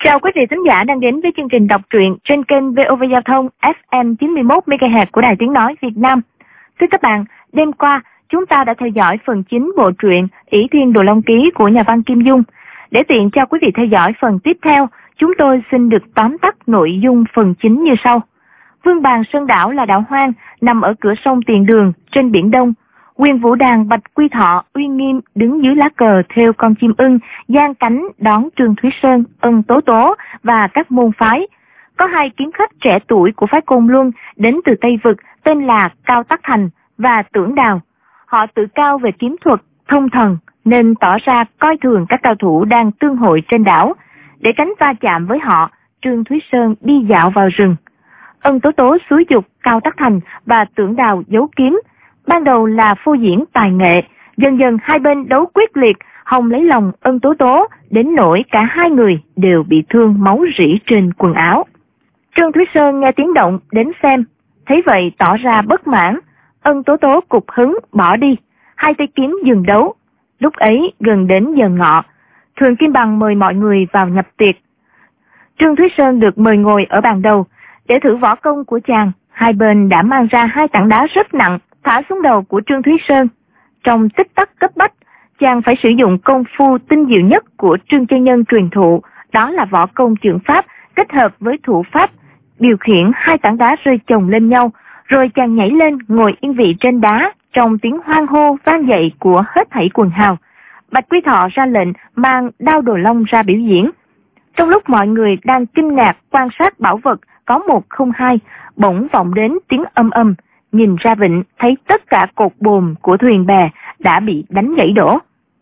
Chào quý vị thính giả đang đến với chương trình đọc truyện trên kênh VOV Giao thông FM 91 MHz của Đài Tiếng Nói Việt Nam. Thưa các bạn, đêm qua chúng ta đã theo dõi phần chính bộ truyện Ỷ Thiên Đồ Long Ký của nhà văn Kim Dung. Để tiện cho quý vị theo dõi phần tiếp theo, chúng tôi xin được tóm tắt nội dung phần chính như sau. Vương Bàn Sơn Đảo là đảo hoang nằm ở cửa sông Tiền Đường trên biển Đông. Quyền Vũ Đàn Bạch Quy Thọ uy nghiêm đứng dưới lá cờ thêu con chim ưng, giang cánh đón Trương Thúy Sơn, Ân Tố Tố và các môn phái. Có hai kiếm khách trẻ tuổi của phái Côn Luân đến từ Tây Vực tên là Cao Tắc Thành và Tưởng Đào. Họ tự cao về kiếm thuật, thông thần nên tỏ ra coi thường các cao thủ đang tương hội trên đảo. Để tránh va chạm với họ, Trương Thúy Sơn đi dạo vào rừng. Ân Tố Tố xúi giục Cao Tắc Thành và Tưởng Đào giấu kiếm. Ban đầu là phô diễn tài nghệ, dần dần hai bên đấu quyết liệt, hòng lấy lòng Ân Tố Tố, đến nỗi cả hai người đều bị thương máu rỉ trên quần áo. Trương Thúy Sơn nghe tiếng động đến xem, thấy vậy tỏ ra bất mãn. Ân Tố Tố cục hứng bỏ đi, hai tay kiếm dừng đấu. Lúc ấy gần đến giờ ngọ, Thường Kim Bằng mời mọi người vào nhập tiệc. Trương Thúy Sơn được mời ngồi ở bàn đầu. Để thử võ công của chàng, hai bên đã mang ra hai tảng đá rất nặng, thả xuống đầu của Trương Thúy Sơn. Trong tích tắc cấp bách, chàng phải sử dụng công phu tinh diệu nhất của Trương Chân Nhân truyền thụ, đó là võ công chưởng pháp kết hợp với thủ pháp, điều khiển hai tảng đá rơi chồng lên nhau, rồi chàng nhảy lên ngồi yên vị trên đá trong tiếng hoan hô vang dậy của hết thảy quần hào. Bạch Quy Thọ ra lệnh mang đao Đồ Long ra biểu diễn. Trong lúc mọi người đang kinh ngạc quan sát bảo vật có một không hai, bỗng vọng đến tiếng âm âm. Nhìn ra vịnh thấy tất cả cột buồm của thuyền bè đã bị đánh gãy đổ.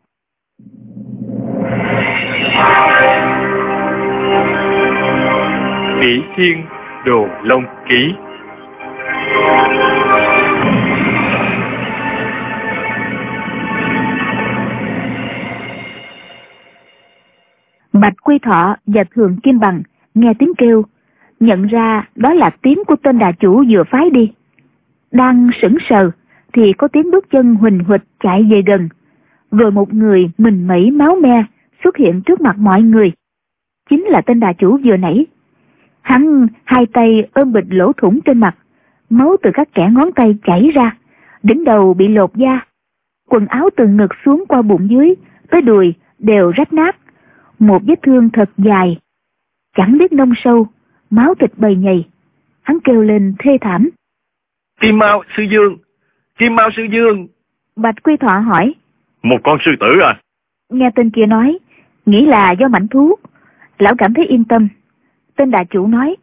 Ỷ Thiên Đồ Long Ký. Bạch Quy Thọ và Thường Kim Bằng nghe tiếng kêu, nhận ra đó là tiếng của tên đà chủ vừa phái đi. Đang sững sờ thì có tiếng bước chân huỳnh huỵch chạy về gần, rồi một người mình mẩy máu me xuất hiện trước mặt mọi người. Chính là tên đà chủ vừa nãy. Hắn hai tay ôm bịch lỗ thủng trên mặt, máu từ các kẽ ngón tay chảy ra, đỉnh đầu bị lột da, quần áo từ ngực xuống qua bụng dưới tới đùi đều rách nát, một vết thương thật dài, chẳng biết nông sâu, máu thịt bầy nhầy. Hắn kêu lên thê thảm. Kim Mao sư dương, Kim Mao sư dương. Bạch Quy Thọ hỏi. Một con sư tử à? Nghe tên kia nói, nghĩ là do mãnh thú. Lão cảm thấy yên tâm. Tên đà chủ nói.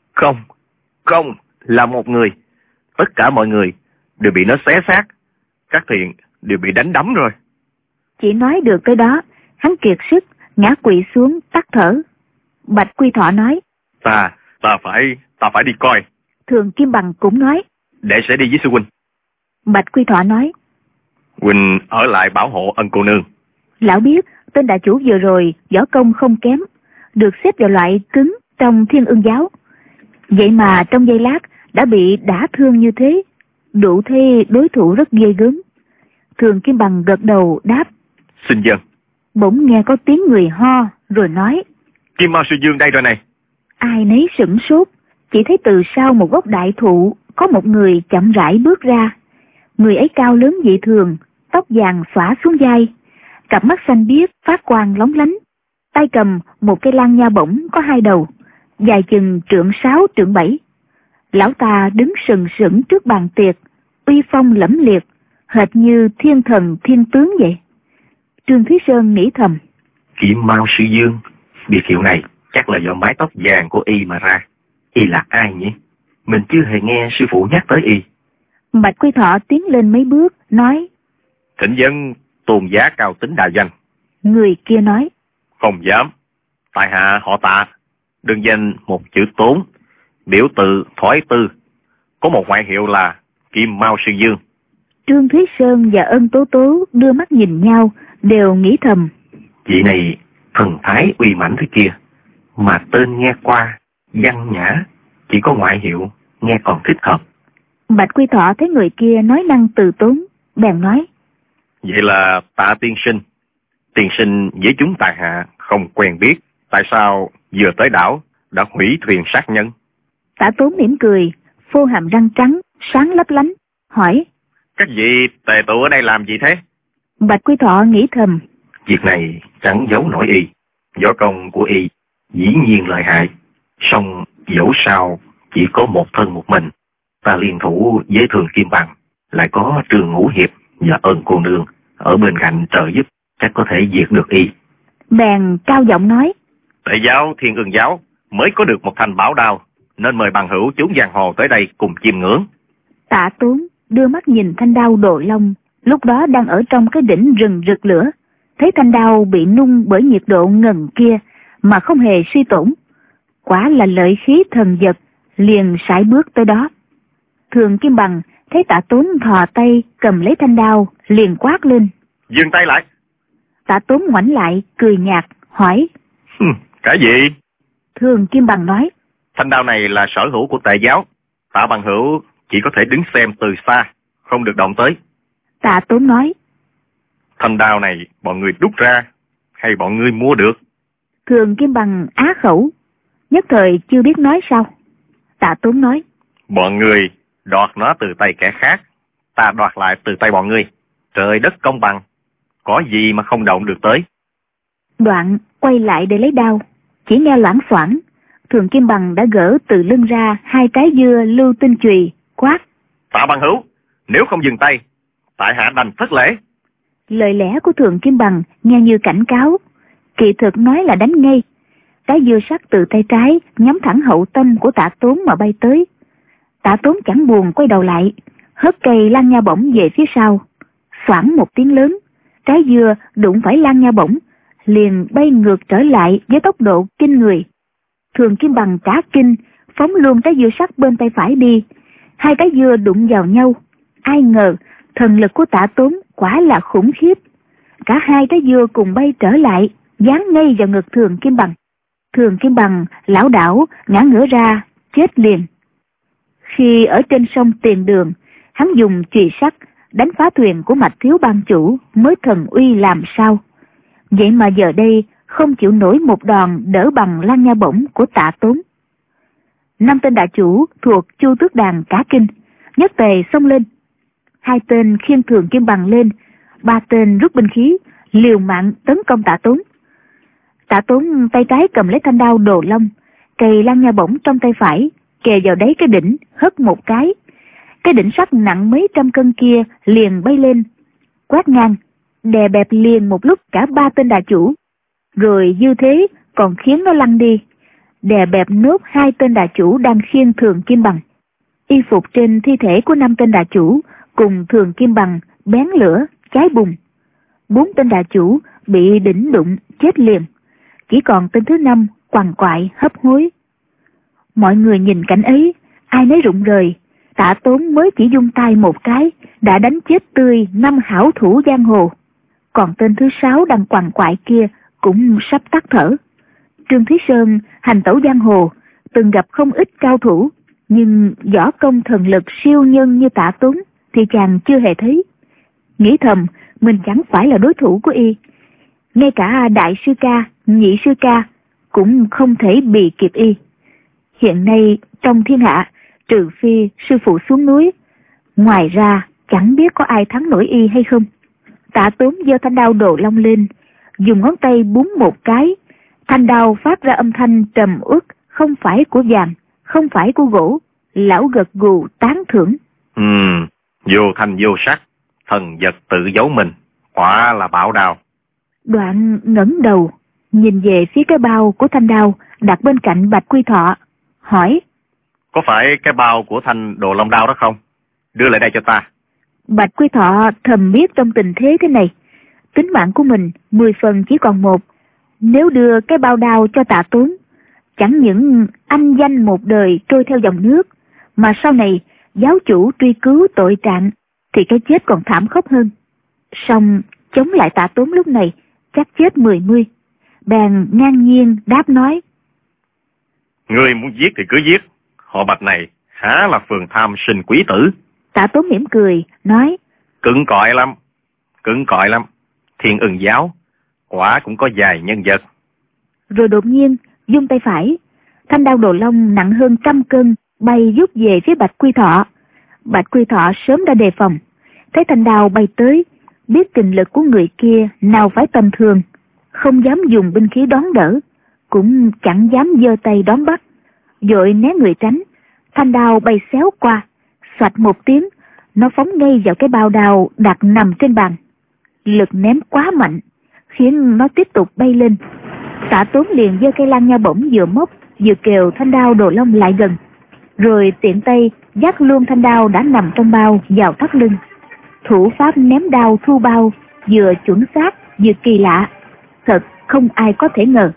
Không, là một người. Tất cả mọi người đều bị nó xé xác. Các thiện đều bị đánh đấm rồi. Chỉ nói được tới đó, hắn kiệt sức, ngã quỵ xuống tắt thở. Bạch Quy Thọ nói. Ta phải đi coi. Thường Kim Bằng cũng nói. Để sẽ đi với sư huynh. Bạch Quy Thọ nói. Huynh ở lại bảo hộ Ân cô nương. Lão biết tên đà chủ vừa rồi võ công không kém, được xếp vào loại cứng trong Thiên Ưng giáo. Vậy mà trong giây lát đã bị đả thương như thế, đủ thấy đối thủ rất ghê gớm. Thường Kim Bằng gật đầu đáp. Xin dân. Bỗng nghe có tiếng người ho rồi nói. Kim Mao sư dương đây rồi này. Ai nấy sửng sốt, chỉ thấy từ sau một gốc đại thụ có một người chậm rãi bước ra. Người ấy cao lớn dị thường, tóc vàng xõa xuống vai, cặp mắt xanh biếc phát quang lóng lánh, tay cầm một cây lan nha bổng có hai đầu, dài chừng trượng 6 trượng 7. Lão ta đứng sừng sững trước bàn tiệc, uy phong lẫm liệt, hệt như thiên thần thiên tướng vậy. Trương Thúy Sơn nghĩ thầm. Kim Mao sư dương, biệt hiệu này chắc là do mái tóc vàng của y mà ra. Y là ai nhỉ? Mình chưa hề nghe sư phụ nhắc tới y. Bạch Quy Thọ tiến lên mấy bước, nói. Thỉnh dân tôn giá cao tính đại danh. Người kia nói. Không dám. Tại hạ họ Tạ, đương danh một chữ Tốn, biểu tự Thoái Tư, có một ngoại hiệu là Kim Mao sư dương. Trương Thúy Sơn và Ân Tố Tố đưa mắt nhìn nhau, đều nghĩ thầm. Vị này thần thái uy mãnh thế kia, mà tên nghe qua văn nhã, chỉ có ngoại hiệu nghe còn thích hợp. Bạch Quy Thọ thấy người kia nói năng từ tốn, bèn nói. Vậy là Tạ tiên sinh với chúng tại hạ không quen biết, tại sao vừa tới đảo đã hủy thuyền sát nhân. Tả Tốn mỉm cười, phô hàm răng trắng sáng lấp lánh, hỏi: Các vị tề tụ ở đây làm gì thế? Bạch Quy Thọ nghĩ thầm: Việc này chẳng giấu nổi y. Võ công của y dĩ nhiên lợi hại, song dẫu sao chỉ có một thân một mình. Ta liên thủ với Thường Kim Bằng, lại có Trường Ngũ Hiệp và Ân cô nương ở bên cạnh trợ giúp, chắc có thể diệt được y. Bèn cao giọng nói: Tề giáo Thiên Ưng giáo mới có được một thanh bảo đao, nên mời bằng hữu chúng giang hồ tới đây cùng chiêm ngưỡng. Tạ Tốn đưa mắt nhìn thanh đao Đồ Long, lúc đó đang ở trong cái đỉnh rừng rực lửa, thấy thanh đao bị nung bởi nhiệt độ ngần kia mà không hề suy tổn, quả là lợi khí thần vật, liền sải bước tới đó. Thường Kim Bằng thấy Tạ Tốn thò tay cầm lấy thanh đao, liền quát lên: Dừng tay lại! Tạ Tốn ngoảnh lại cười nhạt hỏi: Cái gì? Thường Kim Bằng nói: Thanh đao này là sở hữu của Tề giáo, Tạ bằng hữu chỉ có thể đứng xem từ xa, không được động tới. Tạ Tốn nói: Thanh đao này bọn người đúc ra hay bọn ngươi mua được? Thường Kim Bằng á khẩu, nhất thời chưa biết nói sao. Tạ Tốn nói: Bọn người đoạt nó từ tay kẻ khác, ta đoạt lại từ tay bọn ngươi. Trời đất công bằng, có gì mà không động được tới. Đoạn quay lại để lấy đao, chỉ nghe loảng xoảng, Thường Kim Bằng đã gỡ từ lưng ra 2 cái dưa lưu tinh chùy, quát: Tạ bằng hữu, nếu không dừng tay, tại hạ đành thất lễ. Lời lẽ của Thường Kim Bằng nghe như cảnh cáo, kỳ thực nói là đánh ngay. Cái dưa sắt từ tay trái nhắm thẳng hậu tâm của Tạ Tốn mà bay tới. Tạ Tốn chẳng buồn quay đầu lại, hất cây lan nha bổng về phía sau. Xoảng một tiếng lớn, trái dưa đụng phải lan nha bổng, liền bay ngược trở lại với tốc độ kinh người. Thường Kim Bằng cả kinh, phóng luôn trái dưa sắt bên tay phải đi. 2 cái dưa đụng vào nhau, ai ngờ thần lực của Tạ Tốn quả là khủng khiếp. Cả 2 trái dưa cùng bay trở lại, dán ngay vào ngực Thường Kim Bằng. Thường Kim Bằng lảo đảo ngã ngửa ra, chết liền. Khi ở trên sông Tiền Đường, hắn dùng chùy sắt đánh phá thuyền của Mạch thiếu ban chủ mới thần uy làm sao. Vậy mà giờ đây không chịu nổi một đòn đỡ bằng lan nha bổng của Tạ Tốn. 5 tên đại chủ thuộc Chu Tước Đàn cả kinh, nhất tề xông lên. 2 tên khiêng Thường Kim Bằng lên, 3 tên rút binh khí, liều mạng tấn công Tạ Tốn. Tạ Tốn tay trái cầm lấy thanh đao Đồ Long, cây lan nha bổng trong tay phải, kề vào đáy cái đỉnh, hất một cái. Cái đỉnh sắt nặng mấy trăm cân kia liền bay lên, quét ngang, đè bẹp liền một lúc cả 3 tên đà chủ. Rồi dư thế còn khiến nó lăn đi, đè bẹp nốt 2 tên đà chủ đang khiêng Thường Kim Bằng. Y phục trên thi thể của 5 tên đà chủ cùng Thường Kim Bằng bén lửa, cháy bùng. 4 tên đà chủ bị đỉnh đụng chết liền, chỉ còn tên thứ 5 quằn quại hấp hối. Mọi người nhìn cảnh ấy, ai nấy rụng rời. Tạ Tốn mới chỉ dung tay một cái đã đánh chết tươi 5 hảo thủ giang hồ, còn tên thứ 6 đang quằn quại kia cũng sắp tắt thở. Trương Thí Sơn hành tẩu giang hồ, từng gặp không ít cao thủ, nhưng võ công thần lực siêu nhân như Tạ Tốn thì chàng chưa hề thấy. Nghĩ thầm mình chẳng phải là đối thủ của y, ngay cả đại sư ca, nhị sư ca cũng không thể bì kịp y. Hiện nay trong thiên hạ, trừ phi sư phụ xuống núi, ngoài ra chẳng biết có ai thắng nổi y hay không. Tạ Tốn giơ thanh đao Đồ Long lên, dùng ngón tay búng một cái, thanh đao phát ra âm thanh trầm uất, không phải của vàng, không phải của gỗ. Lão gật gù tán thưởng: Vô thanh vô sắc, thần vật tự giấu mình, quả là bảo đao. Đoạn ngẩng đầu nhìn về phía cái bao của thanh đao đặt bên cạnh Bạch Quy Thọ, hỏi: Có phải cái bao của thanh Đồ Long đao đó không? Đưa lại đây cho ta. Bạch Quy Thọ thầm biết trong tình thế thế này, tính mạng của mình 10 phần chỉ còn 1. Nếu đưa cái bao đao cho Tạ Tốn, chẳng những anh danh một đời trôi theo dòng nước, mà sau này giáo chủ truy cứu tội trạng thì cái chết còn thảm khốc hơn. Song chống lại Tạ Tốn lúc này chắc chết 10. Bèn ngang nhiên đáp nói: Ngươi muốn giết thì cứ giết, họ Bạch này há là phường tham sinh quý tử. Tạ Tốn mỉm cười nói: Cứng cỏi lắm. Thiên Ưng giáo quả cũng có vài nhân vật. Rồi đột nhiên vung tay phải, thanh đao Đồ Long nặng hơn 100 cân bay vút về phía Bạch Quy Thọ. Bạch Quy Thọ sớm đã đề phòng, thấy thanh đao bay tới, biết kình lực của người kia nào phải tầm thường, không dám dùng binh khí đón đỡ, cũng chẳng dám giơ tay đón bắt, vội né người tránh. Thanh đao bay xéo qua, xoạch một tiếng, nó phóng ngay vào cái bao đao đặt nằm trên bàn. Lực ném quá mạnh, khiến nó tiếp tục bay lên. Tạ Tốn liền giơ cây lan nha bổng vừa móc vừa kêu thanh đao Đồ Long lại gần, rồi tiện tay dắt luôn thanh đao đã nằm trong bao vào thắt lưng. Thủ pháp ném đao thu bao vừa chuẩn xác vừa kỳ lạ, thật không ai có thể ngờ.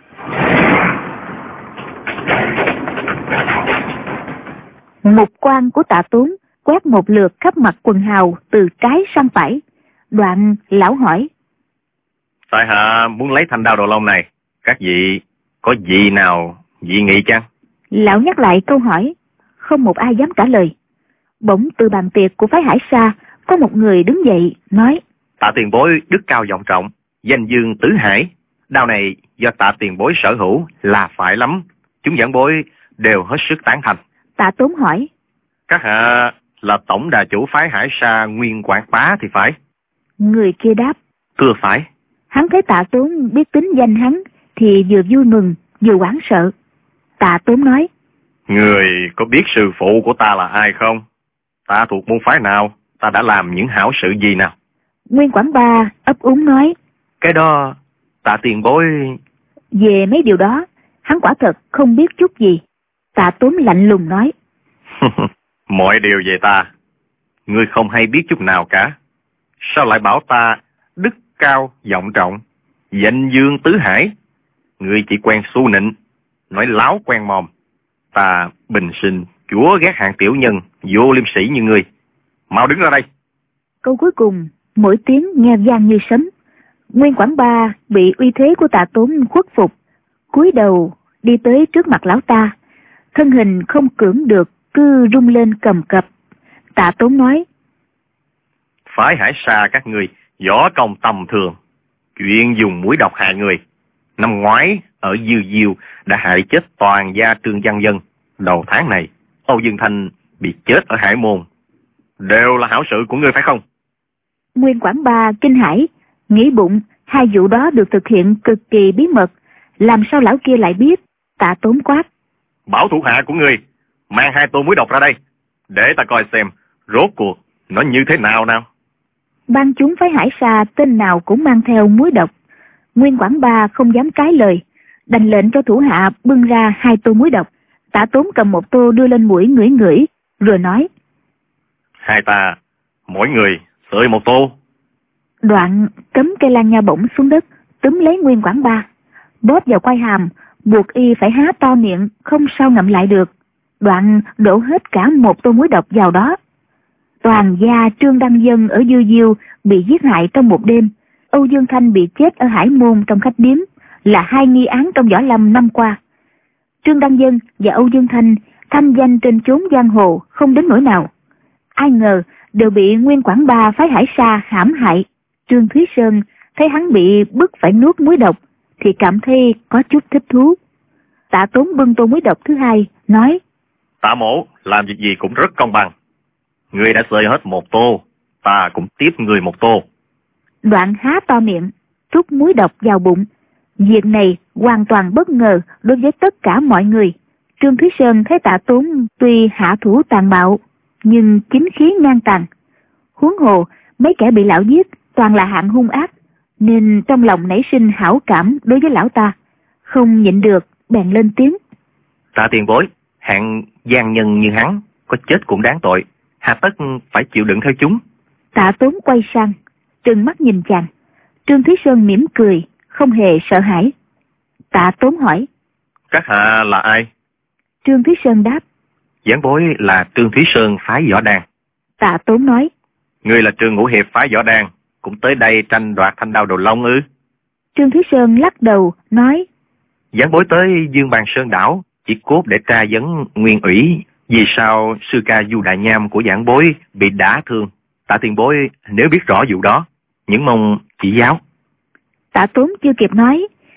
Mục quang của Tạ Tốn quét một lượt khắp mặt quần hào từ trái sang phải. Đoạn lão hỏi: Tại hạ muốn lấy thanh đao Đồ Long này, các vị có gì nào dị nghị chăng? Lão nhắc lại câu hỏi, không một ai dám trả lời. Bỗng từ bàn tiệc của phái Hải Sa có một người đứng dậy nói: Tạ tiền bối đức cao vọng trọng, danh dương tứ hải, đao này do Tạ tiền bối sở hữu là phải lắm, chúng giảng bối đều hết sức tán thành. Tạ Tốn hỏi: Các hạ là tổng đà chủ phái Hải Sa Nguyên Quảng Bá thì phải? Người kia đáp: Thưa phải. Hắn thấy Tạ Tốn biết tính danh hắn thì vừa vui mừng vừa hoảng sợ. Tạ Tốn nói: Người có biết sư phụ của ta là ai không? Ta thuộc môn phái nào? Ta đã làm những hảo sự gì nào? Nguyên Quảng Ba ấp úng nói: Cái đó Tạ tiền bối... Về mấy điều đó hắn quả thật không biết chút gì. Tạ Tốn lạnh lùng nói: Mọi điều về ta ngươi không hay biết chút nào cả. Sao lại bảo ta đức cao vọng trọng, danh dương tứ hải? Ngươi chỉ quen xu nịnh, nói láo quen mồm. Ta bình sinh chúa ghét hạng tiểu nhân vô liêm sĩ như ngươi. Mau đứng ra đây. Câu cuối cùng mỗi tiếng nghe vang như sấm. Nguyên Quảng Ba bị uy thế của Tạ Tốn khuất phục, cúi đầu đi tới trước mặt lão ta, thân hình không cưỡng được cứ rung lên cầm cập. Tạ Tốn nói: Phái Hải Sa các ngươi võ công tầm thường, chuyện dùng mũi độc hại người. Năm ngoái ở Dư Diêu đã hại chết toàn gia Trương Văn Dân. Đầu tháng này Âu Dương Thanh bị chết ở Hải Môn. Đều là hảo sự của ngươi phải không? Nguyên Quảng Ba kinh hãi, nghĩ bụng hai vụ đó được thực hiện cực kỳ bí mật, làm sao lão kia lại biết? Tạ Tốn quát: Bảo thủ hạ của ngươi mang 2 tô muối độc ra đây, để ta coi xem rốt cuộc nó như thế nào nào. Ban chúng phái Hải Sa tên nào cũng mang theo muối độc. Nguyên Quảng Ba không dám trái lời, đành lệnh cho thủ hạ bưng ra 2 tô muối độc. Tạ Tốn cầm 1 tô đưa lên mũi ngửi ngửi, rồi nói: Hai ta mỗi người sơi 1 tô. Đoạn cấm cây lan nha bổng xuống đất, túm lấy Nguyên Quảng Ba, bóp vào quai hàm, buộc y phải há to miệng, không sao ngậm lại được. Đoạn đổ hết cả 1 tô muối độc vào đó. Toàn gia Trương Đăng Dân ở Dư Diêu bị giết hại trong một đêm. Âu Dương Thanh bị chết ở Hải Môn trong khách điếm, là 2 nghi án trong võ lâm năm qua. Trương Đăng Dân và Âu Dương Thanh thanh danh trên chốn giang hồ không đến nỗi nào. Ai ngờ đều bị Nguyên Quảng Ba phái Hải Sa hãm hại. Trương Thúy Sơn thấy hắn bị bức phải nuốt muối độc thì cảm thấy có chút thích thú. Tạ Tốn bưng tô muối độc thứ 2 nói: Tạ mổ làm việc gì cũng rất công bằng. Ngươi đã sơi hết 1 tô, ta cũng tiếp ngươi 1 tô. Đoạn há to miệng, trút muối độc vào bụng. Việc này hoàn toàn bất ngờ đối với tất cả mọi người. Trương Thúy Sơn thấy Tạ Tốn tuy hạ thủ tàn bạo, nhưng chính khí ngang tàn. Huống hồ mấy kẻ bị lão giết toàn là hạng hung ác, nên trong lòng nảy sinh hảo cảm đối với lão ta. Không nhịn được bèn lên tiếng: Tạ tiền bối, hạng gian nhân như hắn có chết cũng đáng tội, hà tất phải chịu đựng theo chúng. Tạ Tốn quay sang trừng mắt nhìn chàng. Trương Thúy Sơn mỉm cười, không hề sợ hãi. Tạ Tốn hỏi: Các hạ là ai? Trương Thúy Sơn đáp: Giảng bối là Trương Thúy Sơn phái Võ Đàn. Tạ Tốn nói: Ngươi là Trương Ngũ Hiệp phái Võ Đàn, cũng tới đây tranh đoạt thanh đao Đồ Long ư? Trương Thúy Sơn lắc đầu nói: Giảng bối tới Dương Bàn Sơn đảo chỉ cốt để tra vấn nguyên ủy vì sao sư ca Du Đại Nham của giảng bối bị đả thương. Tạ tiền bối nếu biết rõ vụ đó, những mong chỉ giáo. Tạ Tốn chưa kịp nói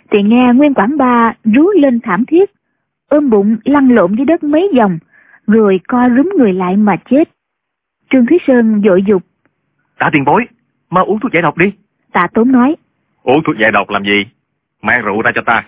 thì nghe Nguyên Quảng Ba rú lên thảm thiết, ôm bụng lăn lộn dưới đất mấy vòng, rồi co rúm người lại mà chết. Trương Thúy Sơn vội dục: Tạ tiền bối, mau uống thuốc giải độc đi. Tạ Tốn nói: Uống thuốc giải độc làm gì? Mang rượu ra cho ta.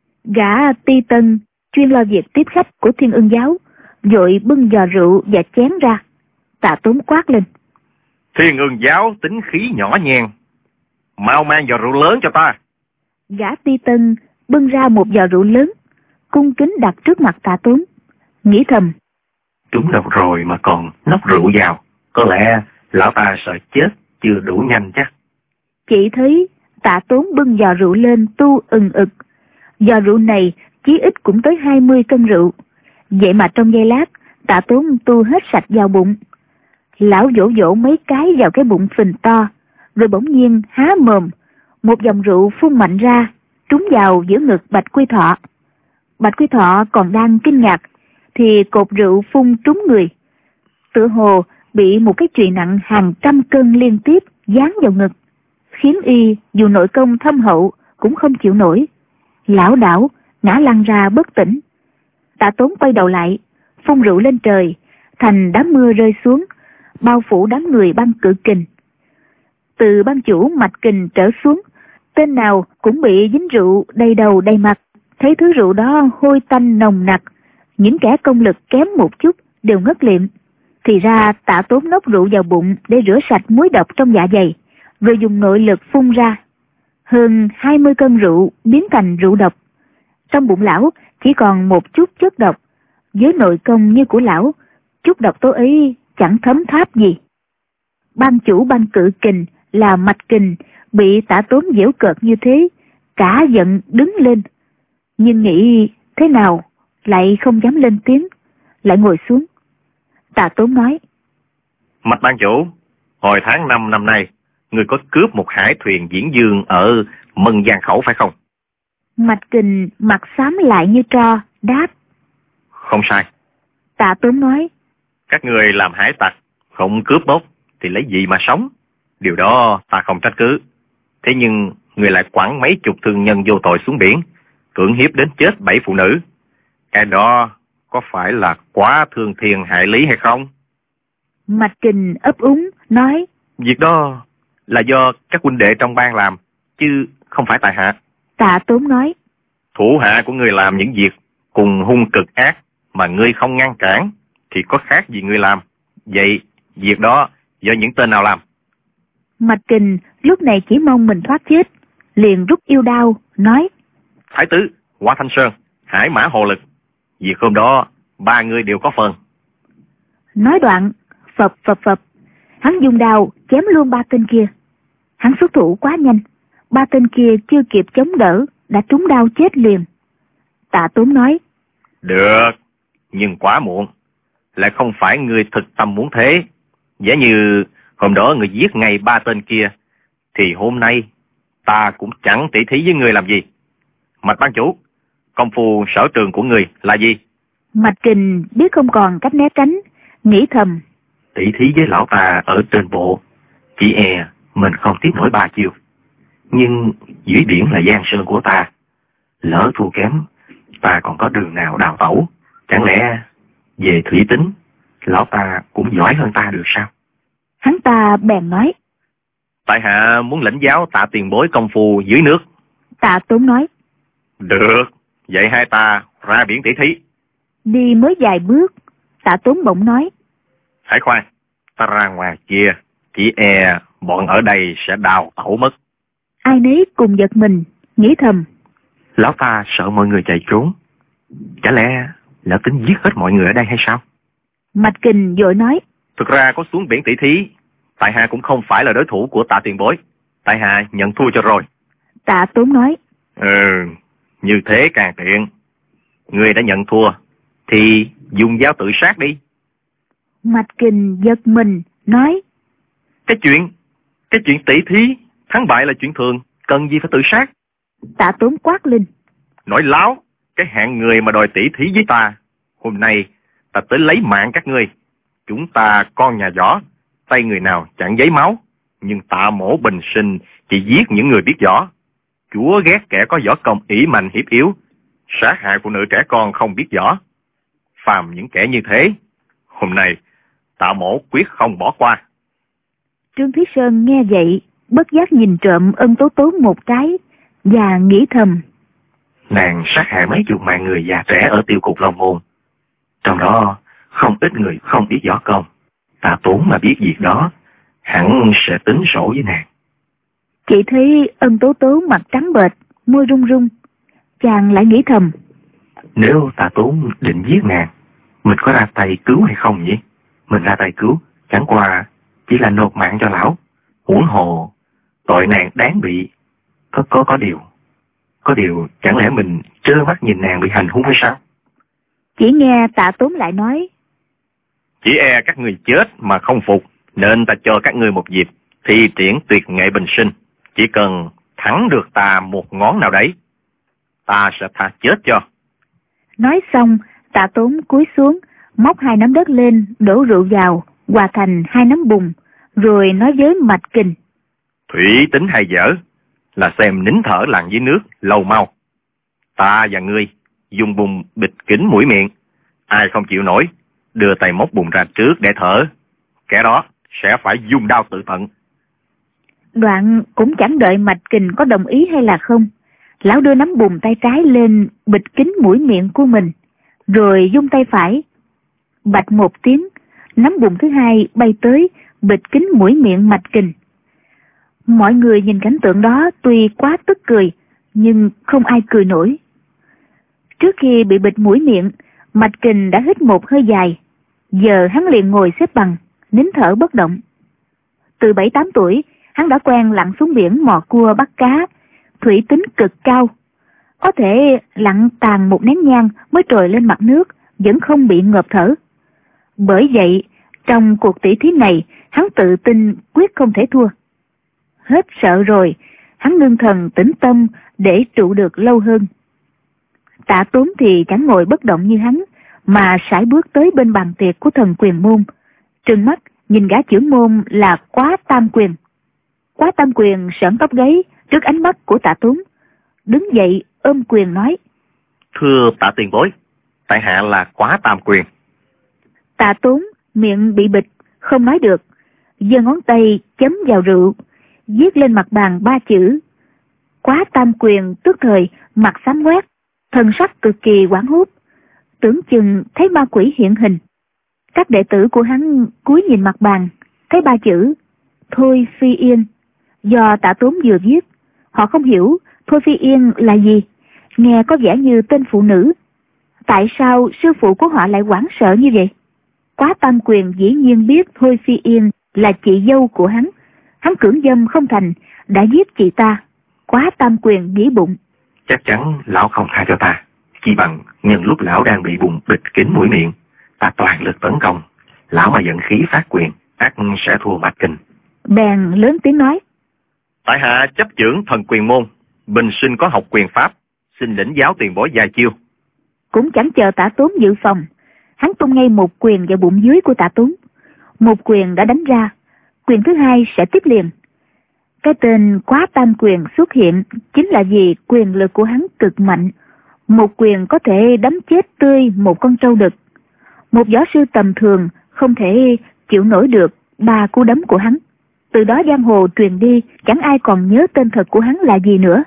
Gã Ti Tân chuyên lo việc tiếp khách của Thiên Ưng giáo vội bưng giò rượu và chén ra. Tạ Tốn quát lên: Thiên Ưng giáo tính khí nhỏ nhen, mau mang giò rượu lớn cho ta. Gã Ti Tân bưng ra một giò rượu lớn, cung kính đặt trước mặt Tạ Tốn, nghĩ thầm: Trúng độc rồi mà còn nốc rượu vào, có lẽ lão ta sợ chết chưa đủ nhanh chắc. Chỉ thấy Tạ Tốn bưng giò rượu lên tu ừng ực. Giò rượu này chí ít cũng tới 20 cân rượu. Vậy mà trong giây lát, Tạ Tốn tu hết sạch vào bụng. Lão vỗ vỗ mấy cái vào cái bụng phình to, rồi bỗng nhiên há mồm, một dòng rượu phun mạnh ra, trúng vào giữa ngực Bạch Quy Thọ. Bạch Quy Thọ còn đang kinh ngạc, thì cột rượu phun trúng người. Tựa hồ bị một cái chùy nặng hàng trăm cân liên tiếp giáng vào ngực, khiến y dù nội công thâm hậu cũng không chịu nổi, lảo đảo ngã lăn ra bất tỉnh. Tạ Tốn quay đầu lại, phun rượu lên trời, thành đám mưa rơi xuống, bao phủ đám người Băng Cự Kình. Từ ban chủ Mạch Kình trở xuống, tên nào cũng bị dính rượu đầy đầu đầy mặt. Thấy thứ rượu đó hôi tanh nồng nặc, những kẻ công lực kém một chút đều ngất liệm. Thì ra Tạ Tốn nốc rượu vào bụng để rửa sạch muối độc trong dạ dày, rồi dùng nội lực phun ra. Hơn 20 cân rượu biến thành rượu độc. Trong bụng lão chỉ còn một chút chất độc. Với nội công như của lão, chút độc tố ấy chẳng thấm tháp gì. Ban chủ Băng Cự Kình là Mạch Kình bị Tạ Tốn giễu cợt như thế, cả giận đứng lên, nhưng nghĩ thế nào lại không dám lên tiếng, lại ngồi xuống. Tạ Tốn nói: Mạch ban chủ, hồi tháng 5 năm nay, người có cướp một hải thuyền Diễn Dương ở Mân Giang Khẩu phải không? Mạch Kình mặt xám lại như tro, đáp: Không sai. Tạ Tốn nói: Các người làm hải tặc, không cướp bóc thì lấy gì mà sống? Điều đó ta không trách cứ. Thế nhưng người lại quẳng mấy chục thương nhân vô tội xuống biển, cưỡng hiếp đến chết 7 phụ nữ. Cái đó có phải là quá thương thiên hại lý hay không? Mạch Kình ấp úng nói: Việc đó là do các huynh đệ trong bang làm, chứ không phải tại hạ. Tạ Tốn nói: Thủ hạ của người làm những việc cùng hung cực ác mà ngươi không ngăn cản thì có khác gì ngươi làm. Vậy việc đó do những tên nào làm? Mạch Kình lúc này chỉ mong mình thoát chết, liền rút yêu đao nói: Thái Tứ, Hoa Thanh Sơn, Hải Mã Hồ Lực, việc hôm đó 3 người đều có phần. Nói đoạn phập phập phập, hắn dùng đao chém luôn 3 tên kia. Hắn xuất thủ quá nhanh, 3 tên kia chưa kịp chống đỡ đã trúng đao chết liền. Tạ Tốn nói: Được, nhưng quá muộn. Lại không phải người thực tâm muốn thế. Giả như hôm đó người giết ngay 3 tên kia, thì hôm nay ta cũng chẳng tỉ thí với người làm gì. Mạch ban chủ, công phu sở trường của người là gì? Mạch Kình biết không còn cách né tránh, nghĩ thầm: Tỉ thí với lão ta ở trên bộ, chỉ e mình không tiếp nổi 3 chiêu. Nhưng dưới biển là giang sơn của ta, lỡ thua kém, ta còn có đường nào đào tẩu? Chẳng lẽ về thủy tính, lão ta cũng giỏi hơn ta được sao? Hắn ta bèn nói: Tại hạ muốn lãnh giáo Tạ tiền bối công phu dưới nước. Tạ Tốn nói: Được, vậy hai ta ra biển tỉ thí. Đi mới vài bước, Tạ Tốn bỗng nói: Hãy khoan, ta ra ngoài kia, chỉ e bọn ở đây sẽ đào tẩu mất. Ai nấy cùng giật mình, nghĩ thầm: Lão ta sợ mọi người chạy trốn, chả lẽ lão tính giết hết mọi người ở đây hay sao? Mạch Kình vội nói: Thực ra có xuống biển tỉ thí, tại hạ cũng không phải là đối thủ của Tạ tiền bối. Tại hạ nhận thua cho rồi. Tạ Tốn nói: Như thế càng tiện. Người đã nhận thua thì dùng dao tự sát đi. Mạch Kình giật mình nói: Cái chuyện tỉ thí, thắng bại là chuyện thường, cần gì phải tự sát? Tạ Tốn quát lên: Nói láo, cái hạng người mà đòi tỉ thí với ta, hôm nay ta tới lấy mạng các ngươi. Chúng ta con nhà võ, tay người nào chẳng giấy máu, nhưng Tạ Mỗ bình sinh chỉ giết những người biết võ. Chúa ghét kẻ có võ công ỷ mạnh hiếp yếu, sát hại phụ nữ trẻ con không biết võ. Phàm những kẻ như thế, hôm nay Tạ Mỗ quyết không bỏ qua. Trương Thúy Sơn nghe vậy, bất giác nhìn trộm Ân Tố Tố một cái và nghĩ thầm: nàng sát hại mấy chục mạng người già trẻ ở Tiêu Cục Long Môn, trong đó không ít người không biết võ công. Tạ Tốn mà biết việc đó, hẳn sẽ tính sổ với nàng. Chỉ thấy Ân Tố Tố mặt trắng bệch, môi run run, chàng lại nghĩ thầm: nếu Tạ Tốn định giết nàng, mình có ra tay cứu hay không nhỉ? Mình ra tay cứu, chẳng qua chỉ là nộp mạng cho lão. Huống hồ tội nàng đáng bị. Có điều chẳng lẽ mình trơ mắt nhìn nàng bị hành hung hay sao? Chỉ nghe Tạ Tốn lại nói: chỉ e các người chết mà không phục, nên ta cho các ngươi một dịp thi triển tuyệt nghệ bình sinh. Chỉ cần thắng được ta một ngón nào đấy, ta sẽ tha chết cho. Nói xong, Tạ Tốn cúi xuống, móc 2 nắm đất lên, đổ rượu vào, hòa thành 2 nắm bùn, rồi nói với Mạch Kình: thủy tính hay dở, là xem nín thở lặn dưới nước lâu mau. Ta và ngươi dùng bùn bịt kín mũi miệng, ai không chịu nổi, đưa tay móc bùn ra trước để thở, kẻ đó sẽ phải dùng đao tự tận. Đoạn cũng chẳng đợi Mạch Kình có đồng ý hay là không, lão đưa nắm bùn tay trái lên bịt kín mũi miệng của mình, rồi dung tay phải. Bạch một tiếng, nắm bùn thứ hai bay tới bịt kín mũi miệng Mạch Kình. Mọi người nhìn cảnh tượng đó tuy quá tức cười, nhưng không ai cười nổi. Trước khi bị bịt mũi miệng, Mạch Kình đã hít một hơi dài. Giờ hắn liền ngồi xếp bằng, nín thở bất động. Từ 7-8 tuổi, hắn đã quen lặn xuống biển mò cua bắt cá, thủy tính cực cao. Có thể lặn tàn một nén nhang mới trồi lên mặt nước, vẫn không bị ngợp thở. Bởi vậy, trong cuộc tỷ thí này, hắn tự tin quyết không thể thua. Hết sợ rồi, hắn ngưng thần tĩnh tâm để trụ được lâu hơn. Tạ Tốn thì chẳng ngồi bất động như hắn, mà sải bước tới bên bàn tiệc của thần quyền môn, trừng mắt nhìn gã trưởng môn là Quá Tam Quyền. Quá Tam Quyền sởn tóc gáy trước ánh mắt của Tạ Tốn, đứng dậy ôm quyền nói: thưa Tạ tiền bối, tại hạ là Quá Tam Quyền. Tạ Tốn miệng bị bịt, không nói được, giơ ngón tay chấm vào rượu, viết lên mặt bàn 3 chữ. Quá Tam Quyền tức thời mặt xám ngoét, thần sắc cực kỳ hoảng hốt, tưởng chừng thấy ma quỷ hiện hình. Các đệ tử của hắn cúi nhìn mặt bàn, thấy 3 chữ Thôi Phi Yên do Tạ Tốn vừa viết. Họ không hiểu Thôi Phi Yên là gì, nghe có vẻ như tên phụ nữ. Tại sao sư phụ của họ lại hoảng sợ như vậy? Quá Tam Quyền dĩ nhiên biết Thôi Phi Yên là chị dâu của hắn. Hắn cưỡng dâm không thành, đã giết chị ta. Quá Tam Quyền nghĩ bụng: chắc chắn lão không tha cho ta. Chỉ bằng nhân lúc lão đang bị bùn bịt kín mũi miệng, ta toàn lực tấn công. Lão mà giận khí phát quyền, ắt sẽ thua Mạch Kình. Bèn lớn tiếng nói: tại hạ chấp chưởng thần quyền môn, bình sinh có học quyền pháp, xin lĩnh giáo tiền bối vài chiêu. Cũng chẳng chờ Tạ Tốn dự phòng, hắn tung ngay một quyền vào bụng dưới của Tạ Tốn. Một quyền đã đánh ra, quyền thứ hai sẽ tiếp liền. Cái tên Quá Tam Quyền xuất hiện chính là vì quyền lực của hắn cực mạnh. Một quyền có thể đấm chết tươi một con trâu đực. Một võ sư tầm thường không thể chịu nổi được 3 cú đấm của hắn. Từ đó giang hồ truyền đi, chẳng ai còn nhớ tên thật của hắn là gì nữa.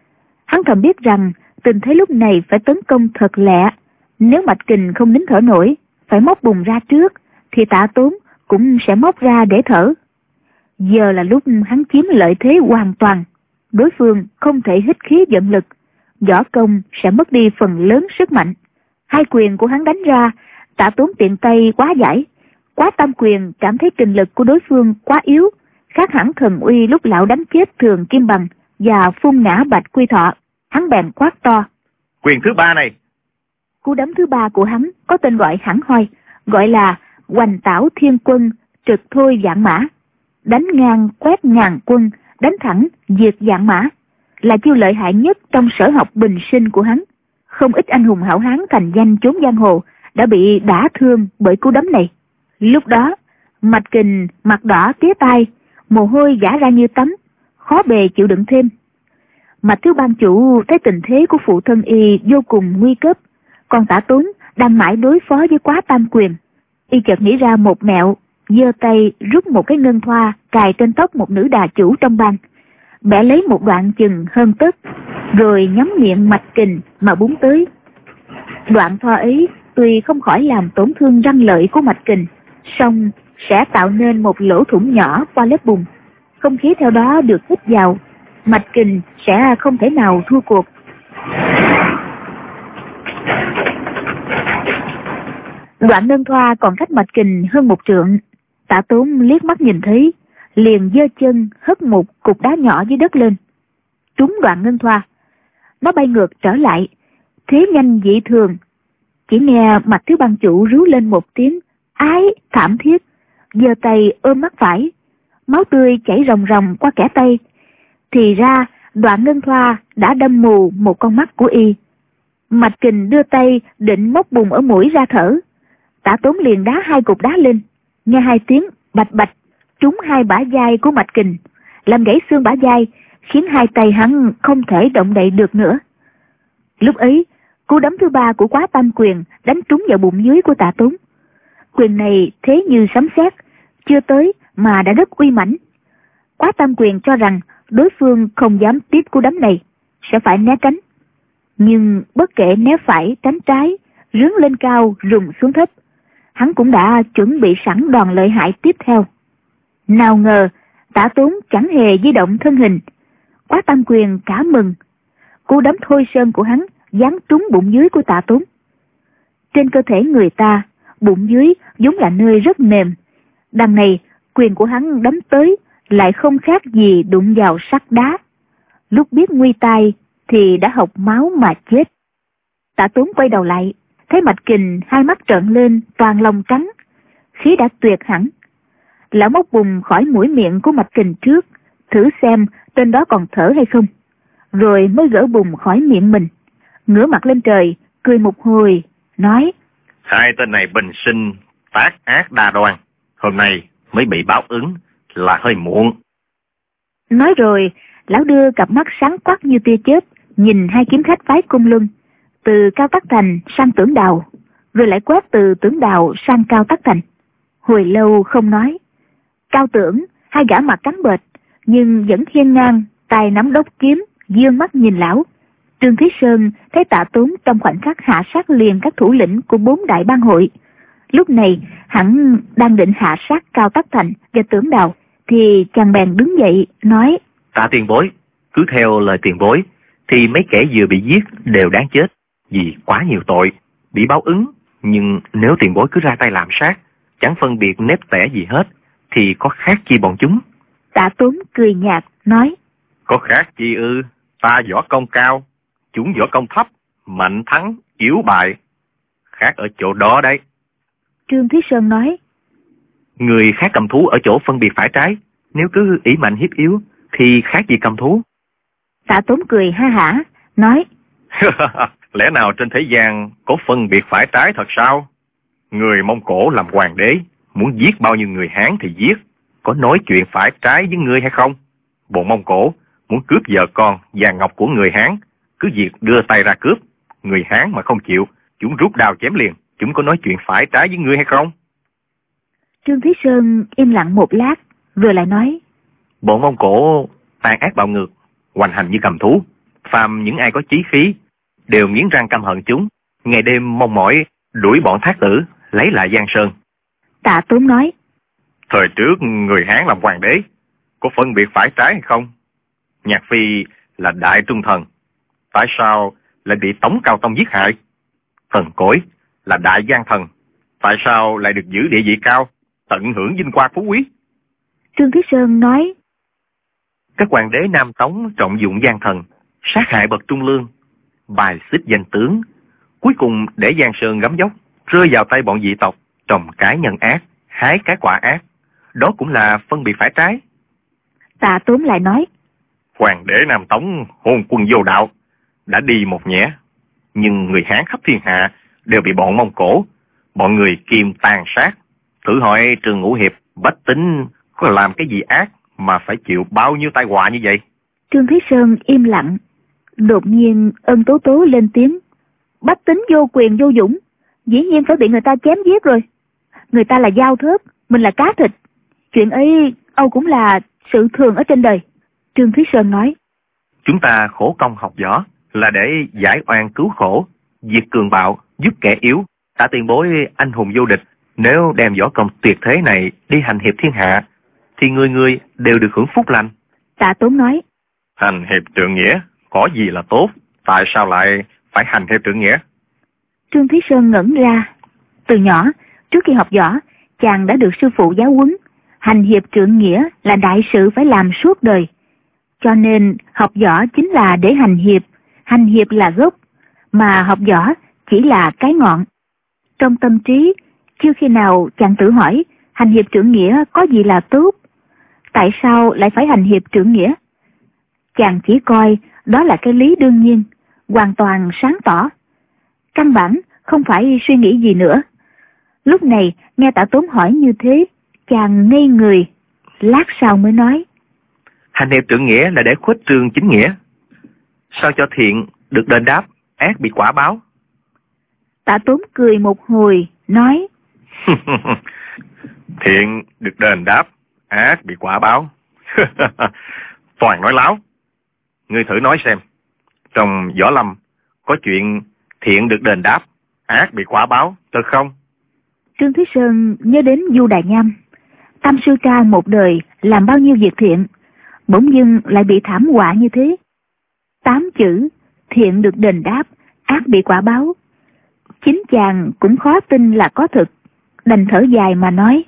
Hắn thầm biết rằng tình thế lúc này phải tấn công thật lẹ. Nếu Mạch Kình không nín thở nổi, phải móc bùn ra trước, thì Tạ Tốn cũng sẽ móc ra để thở. Giờ là lúc hắn chiếm lợi thế hoàn toàn. Đối phương không thể hít khí vận lực, võ công sẽ mất đi phần lớn sức mạnh. 2 quyền của hắn đánh ra, Tạ Tốn tiện tay quá giải. Quá Tam Quyền cảm thấy kình lực của đối phương quá yếu, khác hẳn thần uy lúc lão đánh chết Thường Kim Bằng và phun ngã Bạch Quy Thọ. Hắn bèn quát to: quyền thứ 3 này. Cú đấm thứ 3 của hắn có tên gọi hẳn hoi, gọi là Hoành Tảo Thiên Quân Trực Thôi Vạn Mã. Đánh ngang quét ngàn quân, đánh thẳng diệt vạn mã, là chiêu lợi hại nhất trong sở học bình sinh của hắn. Không ít anh hùng hảo hán thành danh chốn giang hồ đã bị đả thương bởi cú đấm này. Lúc đó Mạch Kình mặt đỏ tía tai, mồ hôi vã ra như tắm, khó bề chịu đựng thêm. Mạch thiếu ban chủ thấy tình thế của phụ thân y vô cùng nguy cấp, còn Tả Tốn đang mãi đối phó với Quá Tam Quyền. Y chợt nghĩ ra một mẹo, giơ tay rút một cái ngân thoa cài trên tóc một nữ đà chủ trong bang, bẻ lấy một đoạn chừng hơn tấc, rồi nhắm miệng Mạch Kình mà búng tới. Đoạn thoa ấy tuy không khỏi làm tổn thương răng lợi của Mạch Kình, song sẽ tạo nên một lỗ thủng nhỏ qua lớp bùn. Không khí theo đó được hít vào, Mạch Kình sẽ không thể nào thua cuộc. Đoạn ngân thoa còn cách Mạch Kình hơn một trượng. Tả Tốn liếc mắt nhìn thấy, liền giơ chân hất một cục đá nhỏ dưới đất lên, trúng đoạn ngân thoa. Nó bay ngược trở lại, thế nhanh dị thường. Chỉ nghe Mạch thiếu ban chủ rú lên một tiếng ái thảm thiết, giơ tay ôm mắt phải, máu tươi chảy ròng ròng qua kẽ tay. Thì ra đoạn ngân thoa đã đâm mù một con mắt của y. Mạch Kình đưa tay định móc bùn ở mũi ra thở. Tả Tốn liền đá hai cục đá lên, nghe hai tiếng bạch bạch trúng hai bả vai của Mạch Kình, làm gãy xương bả vai, khiến hai tay hắn không thể động đậy được nữa. Lúc ấy, cú đấm thứ ba của Quá Tam Quyền đánh trúng vào bụng dưới của Tả Tốn. Quyền này thế như sấm sét, chưa tới mà đã rất uy mãnh. Quá Tam Quyền cho rằng đối phương không dám tiếp cú đấm này, sẽ phải né tránh. Nhưng bất kể né phải tránh trái, rướn lên cao rùng xuống thấp, hắn cũng đã chuẩn bị sẵn đòn lợi hại tiếp theo. Nào ngờ Tả Tốn chẳng hề di động thân hình. Quá Tam Quyền cả mừng, cú đấm thôi sơn của hắn giáng trúng bụng dưới của Tả Tốn. Trên cơ thể người ta, bụng dưới vốn là nơi rất mềm, đằng này quyền của hắn đấm tới lại không khác gì đụng vào sắt đá. Lúc biết nguy tai thì đã hộc máu mà chết. Tả Tốn quay đầu lại, thấy Mạch Kình hai mắt trợn lên toàn lòng trắng, khí đã tuyệt hẳn. Lão móc bùn khỏi mũi miệng của Mạch Kình trước, thử xem tên đó còn thở hay không, rồi mới gỡ bùn khỏi miệng mình, ngửa mặt lên trời cười một hồi, nói: Hai tên này bình sinh tác ác đa đoan, hôm nay mới bị báo ứng là hơi muộn. Nói rồi, lão đưa cặp mắt sáng quắc như tia chớp nhìn hai kiếm khách phái Cung Luân, từ Cao Tắc Thành sang Tưởng Đào, rồi lại quét từ Tưởng Đào sang Cao Tắc Thành. Hồi lâu không nói. Cao Tưởng, hai gã mặt trắng bệch nhưng vẫn hiên ngang, tay nắm đốc kiếm, dương mắt nhìn lão. Trương Thí Sơn thấy Tạ Tốn trong khoảnh khắc hạ sát liền các thủ lĩnh của 4 đại bang hội. Lúc này hắn đang định hạ sát Cao Tắc Thành và Tưởng Đào, thì chàng bèn đứng dậy nói: Tạ tiền bối, cứ theo lời tiền bối thì mấy kẻ vừa bị giết đều đáng chết, vì quá nhiều tội, bị báo ứng. Nhưng nếu tiền bối cứ ra tay làm sát, chẳng phân biệt nếp tẻ gì hết, thì có khác chi bọn chúng? Tạ Tốn cười nhạt nói: Có khác chi ư? Ta võ công cao, chúng võ công thấp, mạnh thắng, yếu bại. Khác ở chỗ đó đấy. Trương Thí Sơn nói: Người khác cầm thú ở chỗ phân biệt phải trái, nếu cứ ỷ mạnh hiếp yếu thì khác gì cầm thú? Tạ Tốn cười ha hả nói: Lẽ nào trên thế gian có phân biệt phải trái thật sao? Người Mông Cổ làm hoàng đế, muốn giết bao nhiêu người Hán thì giết, có nói chuyện phải trái với ngươi hay không? Bọn Mông Cổ muốn cướp vợ con vàng ngọc của người Hán, cứ việc đưa tay ra cướp. Người Hán mà không chịu, chúng rút đao chém liền. Chúng có nói chuyện phải trái với ngươi hay không? Trương Thí Sơn im lặng một lát, rồi lại nói: Bọn Mông Cổ tàn ác bạo ngược, hoành hành như cầm thú. Phàm những ai có chí khí đều nghiến răng căm hận chúng, ngày đêm mong mỏi đuổi bọn thác tử lấy lại Giang Sơn. Tạ Tốn nói: Thời trước người Hán làm hoàng đế, có phân biệt phải trái hay không? Nhạc Phi là đại trung thần, tại sao lại bị Tống Cao Tông giết hại? Thần Cối là đại gian thần, tại sao lại được giữ địa vị cao, tận hưởng vinh quang phú quý? Trương Thí Sơn nói: Các hoàng đế Nam Tống trọng dụng gian thần, sát hại bậc trung lương, bài xích danh tướng, cuối cùng để Giang Sơn gấm dốc, rơi vào tay bọn dị tộc, trồng cái nhân ác, hái cái quả ác. Đó cũng là phân biệt phải trái. Tạ Tốn lại nói: Hoàng đế Nam Tống hôn quân vô đạo, đã đi một nhẽ, nhưng người Hán khắp thiên hạ đều bị bọn Mông Cổ, bọn người Kim tàn sát. Thử hỏi Trương Ngũ Hiệp, bách tính có làm cái gì ác mà phải chịu bao nhiêu tai họa như vậy? Trương Thí Sơn im lặng, Đột nhiên Ân Tố Tố lên tiếng. Bách Tính vô quyền vô dũng, dĩ nhiên phải bị người ta chém giết rồi. Người ta là dao thớt, mình là cá thịt. Chuyện ấy Âu cũng là sự thường ở trên đời. Trương Thúy Sơn nói. Chúng ta khổ công học võ là để giải oan cứu khổ, diệt cường bạo, giúp kẻ yếu. Tạ tiền bối anh hùng vô địch, nếu đem võ công tuyệt thế này đi hành hiệp thiên hạ, thì người người đều được hưởng phúc lành. Tạ Tốn nói. Hành hiệp trượng nghĩa, có gì là tốt, tại sao lại phải hành hiệp trượng nghĩa? Trương Thúy Sơn ngẩn ra. Từ nhỏ, trước khi học võ, chàng đã được sư phụ giáo huấn, hành hiệp trượng nghĩa là đại sự phải làm suốt đời. Cho nên học võ chính là để hành hiệp là gốc, mà học võ chỉ là cái ngọn. Trong tâm trí, chưa khi nào chàng tự hỏi hành hiệp trượng nghĩa có gì là tốt, tại sao lại phải hành hiệp trượng nghĩa. Chàng chỉ coi đó là cái lý đương nhiên, hoàn toàn sáng tỏ, căn bản không phải suy nghĩ gì nữa. Lúc này nghe Tạ Tốn hỏi như thế, chàng ngây người, lát sau mới nói. Hành hiệp trượng nghĩa là để khuếch trương chính nghĩa, sao cho thiện được đền đáp, ác bị quả báo? Tạ Tốn cười một hồi, nói. Thiện được đền đáp, ác bị quả báo. Toàn nói láo. Ngươi thử nói xem, trong võ lâm có chuyện thiện được đền đáp, ác bị quả báo, thật không? Trương Thúy Sơn nhớ đến Du Đà Nham. Tam sư ca một đời làm bao nhiêu việc thiện, bỗng dưng lại bị thảm họa như thế. 8 chữ thiện được đền đáp, ác bị quả báo, chính chàng cũng khó tin là có thực, đành thở dài mà nói.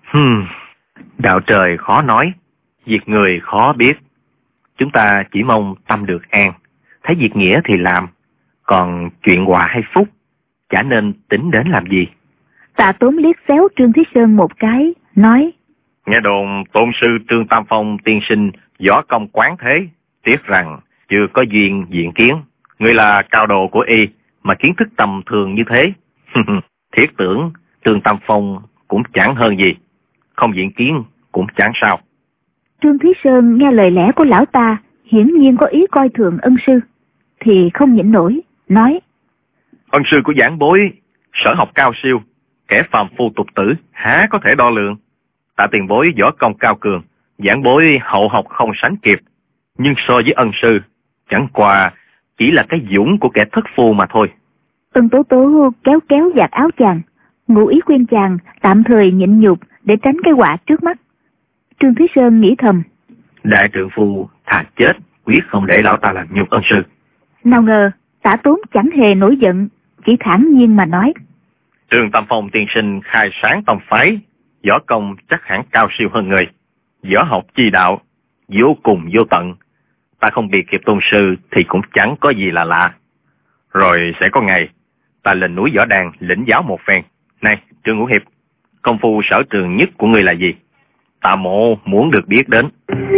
Đạo trời khó nói, việc người khó biết. Chúng ta chỉ mong tâm được an, thấy việc nghĩa thì làm, còn chuyện họa hay phúc chả nên tính đến làm gì. Tạ Tốn liếc xéo Trương Thúy Sơn một cái, nói. Nghe đồn tôn sư Trương Tam Phong tiên sinh võ công quán thế, tiếc rằng chưa có duyên diện kiến. Ngươi là cao đồ của y mà kiến thức tầm thường như thế. Thiết tưởng Trương Tam Phong cũng chẳng hơn gì, không diện kiến cũng chẳng sao. Trương Thúy Sơn nghe lời lẽ của lão ta hiển nhiên có ý coi thường ân sư, thì không nhịn nổi, nói. Ân sư của giảng bối sở học cao siêu, kẻ phàm phu tục tử há có thể đo lường. Tạ tiền bối võ công cao cường, giảng bối hậu học không sánh kịp, nhưng so với ân sư chẳng qua chỉ là cái dũng của kẻ thất phu mà thôi. Ân Tố Tố kéo kéo vạt áo chàng, ngụ ý khuyên chàng tạm thời nhịn nhục để tránh cái họa trước mắt. Trương Thúy Sơn nghĩ thầm. Đại trượng phu thà chết quyết không để lão ta làm nhục ân sư. Nào ngờ Tạ Tốn chẳng hề nổi giận, chỉ thản nhiên mà nói. Trương Tam Phong tiên sinh khai sáng tông phái, võ công chắc hẳn cao siêu hơn người. Võ học chi đạo vô cùng vô tận, ta không bị kịp tôn sư thì cũng chẳng có gì là lạ. Rồi sẽ có ngày ta lên núi Võ Đàn lĩnh giáo một phen. Này Trương Ngũ Hiệp, công phu sở trường nhất của ngươi là gì? Tạ mộ muốn được biết đến.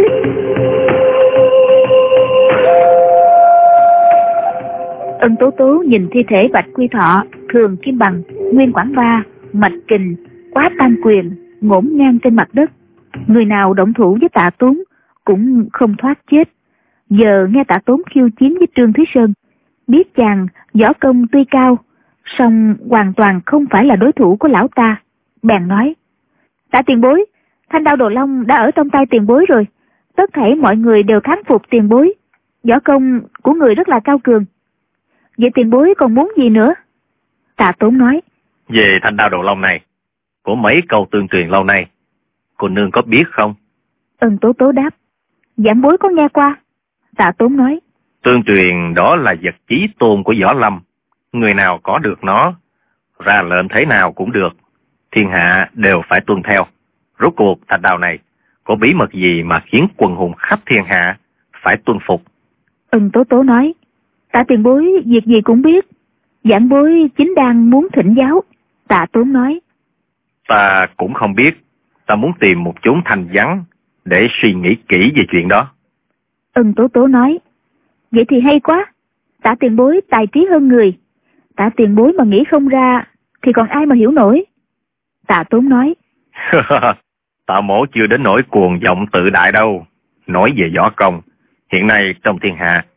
Ân Tố Tố nhìn thi thể Bạch Quy Thọ, Thường Kim Bằng, Nguyên Quảng Ba, Mạch Kình, Quá Tam Quyền ngổn ngang trên mặt đất. Người nào động thủ với Tạ Tốn cũng không thoát chết. Giờ nghe Tạ Tốn khiêu chiến với Trương Thúy Sơn, biết chàng võ công tuy cao, song hoàn toàn không phải là đối thủ của lão ta, bèn nói. Tạ tiền bối, Thanh Đao Đồ Long đã ở trong tay tiền bối rồi, tất thảy mọi người đều thán phục tiền bối, võ công của người rất là cao cường. Vậy tiền bối còn muốn gì nữa? Tạ Tốn nói. Về Thanh Đao Đồ Long này, của mấy câu tương truyền lâu nay, cô nương có biết không? Ân Tố Tố đáp. Giảng bối có nghe qua. Tạ Tốn nói. Tương truyền đó là vật chí tôn của võ lâm, người nào có được nó, ra lệnh thế nào cũng được, thiên hạ đều phải tuân theo. Rốt cuộc thanh đao này có bí mật gì mà khiến quần hùng khắp thiên hạ phải tuân phục? Ân Tố Tố nói. Tạ tiền bối việc gì cũng biết, giảng bối chính đang muốn thỉnh giáo. Tạ Tốn nói. Ta cũng không biết, ta muốn tìm một chốn thanh vắng để suy nghĩ kỹ về chuyện đó. Ân Tố Tố nói. Vậy thì hay quá, Tạ tiền bối tài trí hơn người, Tạ tiền bối mà nghĩ không ra thì còn ai mà hiểu nổi. Tạ Tốn nói. Tạ mổ chưa đến nỗi cuồng vọng tự đại đâu. Nói về võ công, hiện nay trong thiên hạ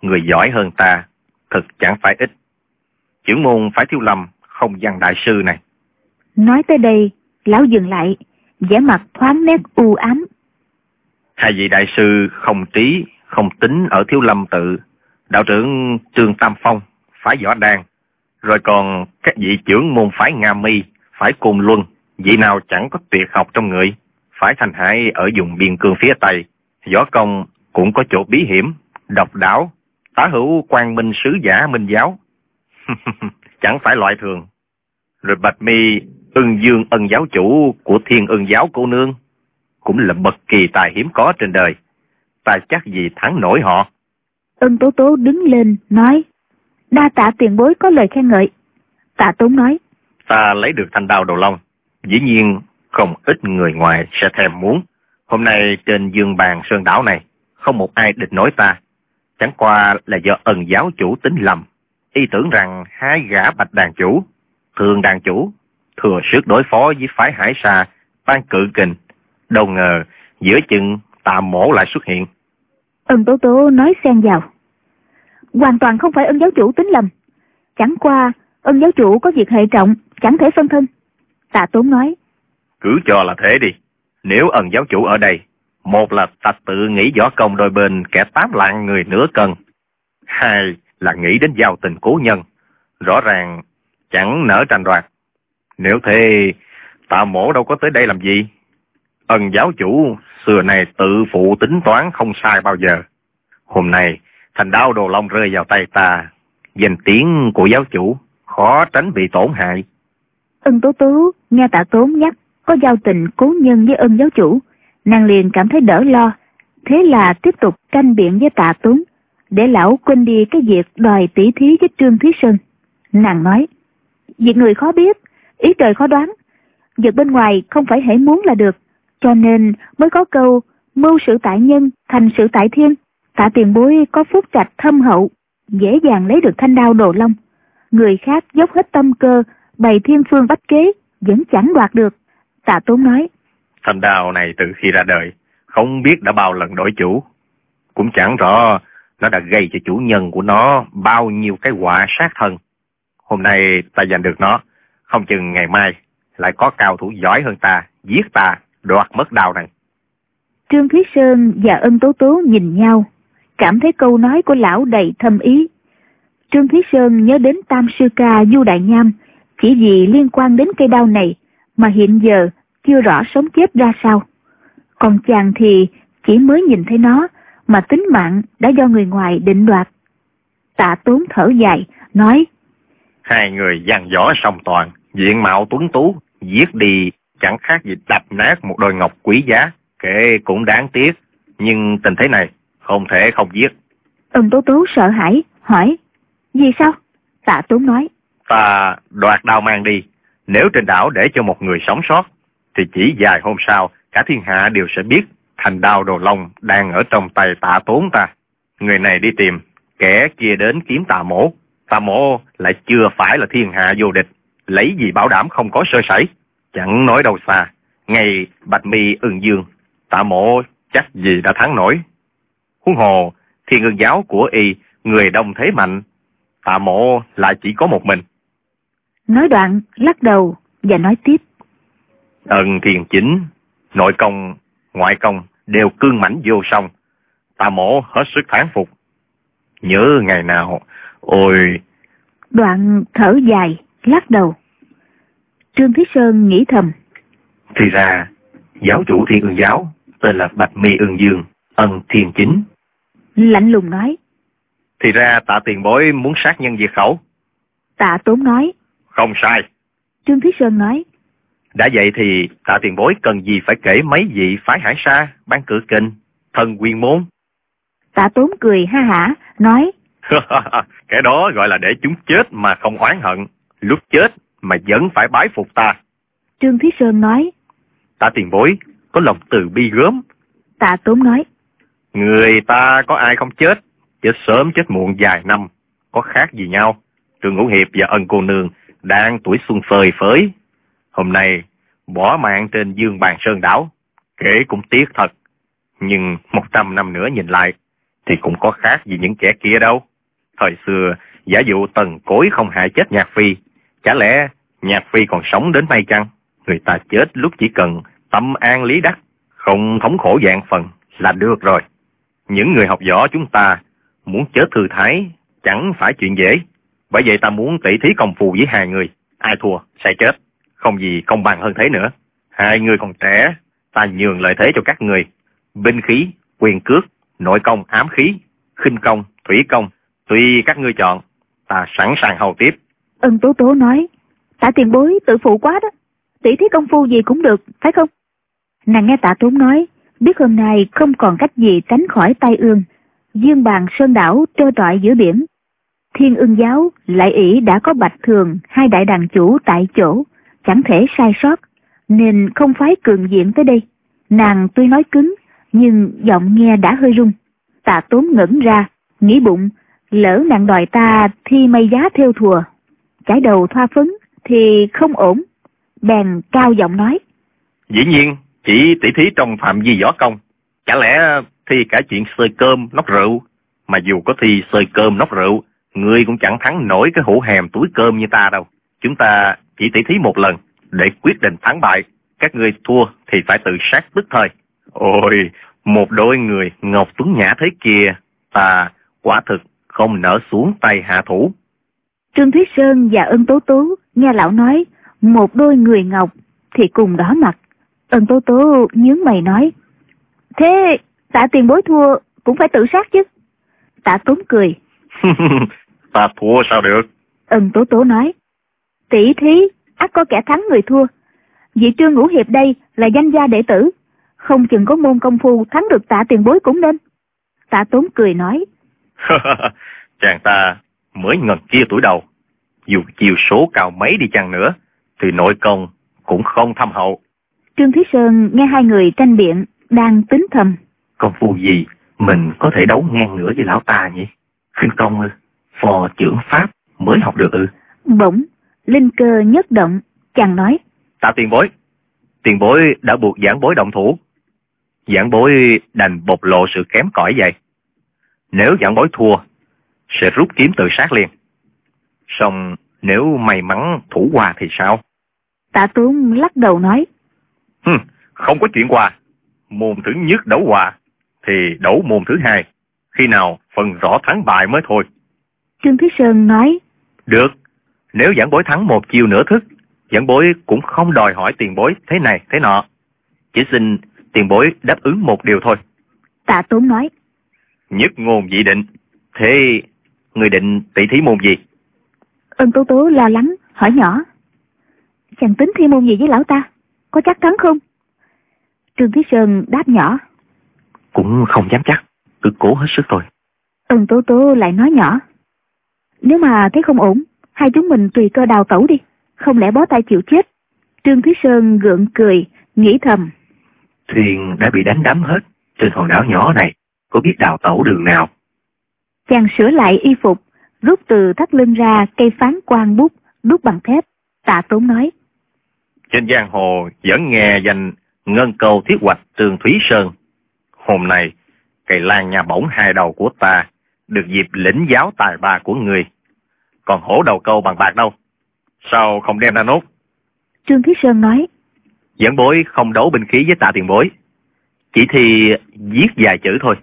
người giỏi hơn ta, thực chẳng phải ít. Chưởng môn phải Thiếu Lâm, không Văn đại sư này. Nói tới đây, lão dừng lại, vẻ mặt thoáng nét u ám. Hai vị đại sư không trí, không tính ở Thiếu Lâm tự, đạo trưởng Trương Tam Phong, phái Võ Đan, rồi còn các vị trưởng môn phái Nga Mi, phái Côn Luân, vị nào chẳng có tuyệt học trong người. Phái Thanh Hải ở vùng biên cương phía Tây, võ công cũng có chỗ bí hiểm, độc đáo, tả hữu Quang Minh sứ giả Minh giáo. Chẳng phải loại thường. Rồi Bạch Mi, Ưng Dương ân giáo chủ của Thiên Ưng giáo cô nương, cũng là bậc kỳ tài hiếm có trên đời. Ta chắc gì thắng nổi họ. Ân Tố Tố đứng lên, nói, đa tạ tiền bối có lời khen ngợi. Tạ Tốn nói, Ta lấy được thanh đao Đồ Long, dĩ nhiên không ít người ngoài sẽ thèm muốn. Hôm nay trên dương bàn sơn đảo này, không một ai địch nổi ta. Chẳng qua là do Ân giáo chủ tính lầm. Y tưởng rằng hai gã Bạch đàn chủ, Thường đàn chủ, thừa sức đối phó với phái Hải Sa, Ban Cự Kình. Đâu ngờ giữa chừng Tạ Mỗ lại xuất hiện. Ân Tố Tố nói xen vào, hoàn toàn không phải Ân giáo chủ tính lầm. Chẳng qua Ân giáo chủ có việc hệ trọng, chẳng thể phân thân. Tạ Tốn nói, Cứ cho là thế đi. Nếu Ân giáo chủ ở đây, một là ta tự nghĩ võ công đôi bên kẻ 8 lạng người nửa cân, hai là nghĩ đến giao tình cố nhân, rõ ràng chẳng nỡ tranh đoạt. Nếu thế, Tạ Mỗ đâu có tới đây làm gì? Ân giáo chủ xưa này tự phụ tính toán không sai bao giờ. Hôm nay thành đao Đồ Long rơi vào tay ta, danh tiếng của giáo chủ khó tránh bị tổn hại. Ân Tố Tố nghe Tạ Tốn nhắc có giao tình cố nhân với Ân giáo chủ, nàng liền cảm thấy đỡ lo. Thế là tiếp tục tranh biện với Tạ Tốn, để lão quên đi cái việc đòi tỷ thí với Trương Thúy Sơn. Nàng nói, việc người khó biết, ý trời khó đoán, việc bên ngoài không phải hễ muốn là được, cho nên mới có câu mưu sự tại nhân, thành sự tại thiên. Tạ tiền bối có phúc trạch thâm hậu, dễ dàng lấy được thanh đao Đồ Long. Người khác dốc hết tâm cơ, bày thiên phương bách kế, vẫn chẳng đoạt được. Tạ Tốn nói, Thanh đao này từ khi ra đời, không biết đã bao lần đổi chủ. Cũng chẳng rõ nó đã gây cho chủ nhân của nó bao nhiêu cái họa sát thân. Hôm nay ta giành được nó, không chừng ngày mai lại có cao thủ giỏi hơn ta, giết ta, đoạt mất đao này. Trương Thúy Sơn và Ân Tố Tố nhìn nhau, cảm thấy câu nói của lão đầy thâm ý. Trương Thúy Sơn nhớ đến Tam sư ca Du Đại Nham, chỉ vì liên quan đến cây đao này mà hiện giờ chưa rõ sống chết ra sao. Còn chàng thì chỉ mới nhìn thấy nó mà tính mạng đã do người ngoài định đoạt. Tạ Tốn thở dài, nói, Hai người giằng võ song toàn, diện mạo tuấn tú, giết đi chẳng khác gì đập nát một đôi ngọc quý giá, kể cũng đáng tiếc. Nhưng tình thế này không thể không giết. Ân Tố Tố sợ hãi, hỏi, vì sao? Tạ Tốn nói, Ta đoạt đao mang đi. Nếu trên đảo để cho một người sống sót, thì chỉ vài hôm sau cả thiên hạ đều sẽ biết thanh đao Đồ Long đang ở trong tay Tạ Tốn ta. Người này đi tìm, kẻ kia đến kiếm Tạ Mỗ. Tạ Mỗ lại chưa phải là thiên hạ vô địch, lấy gì bảo đảm không có sơ sẩy. Chẳng nói đâu xa, ngày Bạch Mi Ưng Dương, Tạ Mỗ chắc gì đã thắng nổi. Huống hồ Thiên Ưng giáo của y người đông thế mạnh, Tạ Mỗ lại chỉ có một mình. nói đoạn lắc đầu và nói tiếp, Ân thiền chính, nội công, ngoại công đều cương mãnh vô song. Tạ Mỗ hết sức thán phục. Nhớ ngày nào, ôi... Đoạn thở dài, lắc đầu. Trương Thúy Sơn nghĩ thầm, Thì ra, giáo chủ Thiên Ưng giáo tên là Bạch Mi Ưng Dương, Ân thiền chính. lạnh lùng nói, Thì ra Tạ tiền bối muốn sát nhân diệt khẩu. Tạ Tốn nói, Không sai. Trương Thúy Sơn nói, Đã vậy thì Tạ tiền bối cần gì phải kể mấy vị phái Hải Sa, Ban Cự Kình, Thần Quyền môn. Tạ Tốn cười ha hả, nói, Cái đó gọi là để chúng chết mà không oán hận, lúc chết mà vẫn phải bái phục ta. Trương Thúy Sơn nói, Tạ tiền bối có lòng từ bi gớm. Tạ Tốn nói, Người ta có ai không chết, chết sớm chết muộn vài năm, có khác gì nhau. Trương Ngũ Hiệp và Ân cô nương đang tuổi xuân phơi phới, hôm nay bỏ mạng trên dương bàn sơn đảo, kể cũng tiếc thật. Nhưng 100 năm nữa nhìn lại, thì cũng có khác gì những kẻ kia đâu. Thời xưa, giả dụ Tần Cối không hại chết Nhạc Phi, chả lẽ Nhạc Phi còn sống đến nay chăng? Người ta chết lúc chỉ cần tâm an lý đắc, không thống khổ vạn phần là được rồi. Những người học võ chúng ta muốn chết thư thái chẳng phải chuyện dễ. Bởi vậy ta muốn tỉ thí công phu với hai người. Ai thua sẽ chết, không gì công bằng hơn thế nữa. Hai người còn trẻ, ta nhường lợi thế cho các người. Binh khí, quyền cước, nội công, ám khí, khinh công, thủy công, tùy các ngươi chọn, ta sẵn sàng hầu tiếp. Ân Tố Tố nói, Tạ tiền bối tự phụ quá đó, tỉ thí công phu gì cũng được, phải không? Nàng nghe Tạ Tốn nói, biết hôm nay không còn cách gì tránh khỏi tai ương. Dương Bàn Sơn đảo trơ trọi giữa biển. Thiên Ưng giáo lại ỷ đã có Bạch Thường, hai đại đàn chủ tại chỗ, chẳng thể sai sót, nên không phái cường diện tới đây. Nàng tuy nói cứng, nhưng giọng nghe đã hơi rung. Tạ Tốn ngẩn ra, nghĩ bụng, lỡ nàng đòi ta thi may giá theo thùa, chải đầu thoa phấn thì không ổn. Bèn cao giọng nói, dĩ nhiên chỉ tỉ thí trong phạm vi võ công, chả lẽ thi cả chuyện xơi cơm nóc rượu? Mà dù có thi xơi cơm nóc rượu, ngươi cũng chẳng thắng nổi cái hũ hèm túi cơm như ta đâu. Chúng ta chỉ tỉ thí một lần để quyết định thắng bại. Các ngươi thua thì phải tự sát tức thời. Ôi, một đôi người ngọc tuấn nhã thế kia, ta quả thực không nỡ xuống tay hạ thủ. Trương Thúy Sơn và Ân Tố Tố nghe lão nói một đôi người ngọc thì cùng đỏ mặt. Ân Tố Tố nhướng mày nói, thế Tạ tiền bối thua cũng phải tự sát chứ? Tạ Tốn cười. Ta thua sao được? Ân Tố Tố nói, tỷ thí ắt có kẻ thắng người thua. Vị Trương Ngũ Hiệp đây là danh gia đệ tử, không chừng có môn công phu thắng được Tạ tiền bối cũng nên. Tạ Tốn cười nói, chàng ta mới ngần kia tuổi đầu, dù chiều số cao mấy đi chăng nữa thì nội công cũng không thâm hậu. Trương Thúy Sơn nghe hai người tranh biện, đang tính thầm, công phu gì mình có thể đấu ngang ngửa với lão ta nhỉ? Khinh công ư? Phò chưởng pháp mới học được ư? Bỗng linh cơ nhất động, chàng nói, Tạ tiền bối đã buộc giảng bối động thủ, giảng bối đành bộc lộ sự kém cỏi vậy. Nếu giảng bối thua sẽ rút kiếm tự sát liền, song nếu may mắn thủ hòa thì sao? Tạ Tốn lắc đầu nói, không có chuyện hòa. Môn thứ nhất đấu hòa thì đấu môn thứ hai, khi nào phần rõ thắng bại mới thôi. Trương Thúy Sơn nói, được, nếu giảng bối thắng một chiêu nửa thức, giảng bối cũng không đòi hỏi tiền bối thế này thế nọ, chỉ xin tiền bối đáp ứng một điều thôi. Tạ Tốn nói, nhất ngôn dị định. Thế người định tỷ thí môn gì? Ân Tố Tố lo lắng hỏi nhỏ, chàng tính thi môn gì với lão ta, có chắc thắng không? Trương Thúy Sơn đáp nhỏ, cũng không dám chắc, cứ cố hết sức thôi. Ân Tố Tố lại nói nhỏ, nếu mà thấy không ổn, hai chúng mình tùy cơ đào tẩu đi, không lẽ bó tay chịu chết. Trương Thúy Sơn gượng cười, nghĩ thầm, thuyền đã bị đánh đắm hết, trên hòn đảo nhỏ này có biết đào tẩu đường nào. Chàng sửa lại y phục, rút từ thắt lưng ra cây phán quan bút đúc bằng thép. Tạ Tốn nói, trên giang hồ vẫn nghe danh ngân câu thiết hoạch Trương Thúy Sơn. Hôm nay cây lan nhà bổng hai đầu của ta được dịp lĩnh giáo tài ba của người. Còn hổ đầu câu bằng bạc đâu, sao không đem ra nốt? Trương Thúy Sơn nói, giảng bối không đấu binh khí với Tạ tiền bối, chỉ thì viết vài chữ thôi.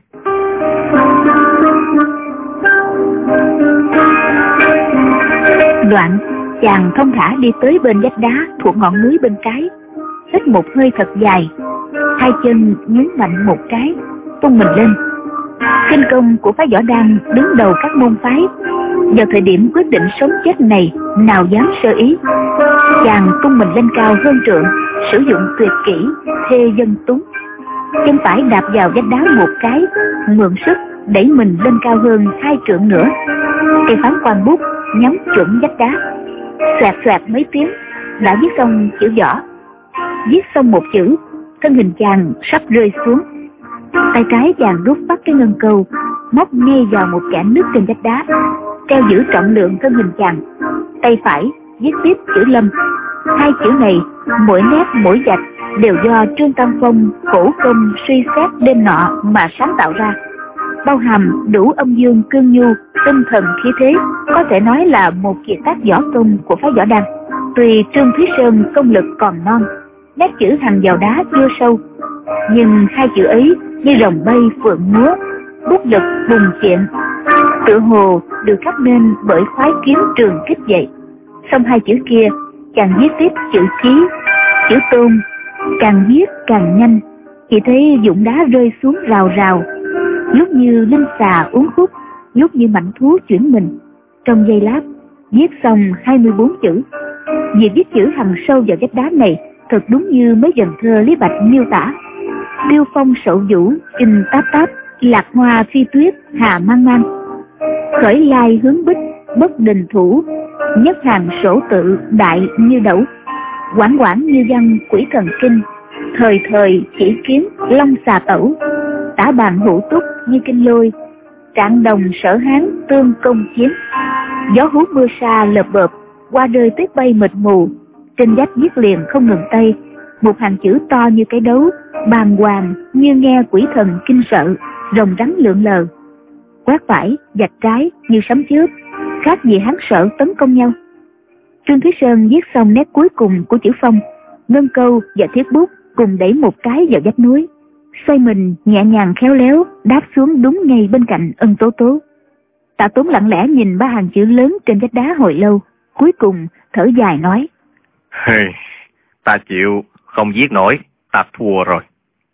Đoạn chàng thông thả đi tới bên vách đá thuộc ngọn núi bên trái, hít một hơi thật dài, hai chân nhún mạnh một cái, tung mình lên. Kinh công của phái võ đang đứng đầu các môn phái, vào thời điểm quyết định sống chết này nào dám sơ ý. Chàng tung mình lên cao hơn trượng, sử dụng tuyệt kỹ thê dân túng, chân phải đạp vào vách đá một cái, mượn sức đẩy mình lên cao hơn 2 trượng nữa. Cây phán quan bút nhắm chuẩn vách đá, xoẹt xoẹt mấy tiếng đã viết xong chữ võ. Viết xong một chữ, thân hình chàng sắp rơi xuống. Tay trái chàng rút bắt cái ngân câu, móc ngay vào một kẽ nứt trên vách đá, treo giữ trọng lượng thân hình chàng. Tay phải viết tiếp chữ Lâm. 2 chữ này mỗi nét mỗi vạch đều do Trương Tam Phong khổ công suy xét đêm nọ mà sáng tạo ra. bao hàm đủ âm dương cương nhu, tinh thần khí thế, có thể nói là một kiệt tác võ công của phái Võ Đăng. Tuy Trương Thúy Sơn công lực còn non, nét chữ hằn vào đá chưa sâu, nhưng hai chữ ấy như rồng bay phượng múa, bút lực bùng kiện, tựa hồ được khắc nên bởi khoái kiếm trường kích vậy. Xong hai chữ kia càng viết tiếp chữ chí, chữ tôn, càng viết càng nhanh, chỉ thấy vụn đá rơi xuống rào rào, lúc như linh xà uốn khúc, lúc như mảnh thú chuyển mình. Trong giây lát viết xong 24 chữ. Việc viết chữ hằn sâu vào vách đá này thật đúng như mấy dòng thơ Lý Bạch miêu tả: điêu phong sậu vũ, kinh táp táp, lạc hoa phi tuyết, hà mang mang, khởi lai hướng bích, bất đình thủ, nhất hàng sổ tự, đại như đẩu, quảng quảng như văn quỷ thần kinh, thời thời chỉ kiếm long xà tẩu, tả bàn hữu túc như kinh lôi, trạng đồng sở hán tương công chiến, gió hú mưa sa lợp bợp, qua rơi tuyết bay mịt mù. Trên vách viết liền không ngừng tay, một hàng chữ to như cái đấu, bàng hoàng như nghe quỷ thần kinh sợ, rồng rắn lượn lờ. Quát phải vạch trái như sấm chớp, khác gì hắn sợ tấn công nhau. Trương Thúy Sơn viết xong nét cuối cùng của chữ phong, ngân câu và thiết bút cùng đẩy một cái vào vách núi, xoay mình nhẹ nhàng khéo léo đáp xuống đúng ngay bên cạnh Ân Tố Tố. Tạ Tốn lặng lẽ nhìn ba hàng chữ lớn trên vách đá hồi lâu, cuối cùng thở dài nói: ta chịu không viết nổi, ta thua rồi.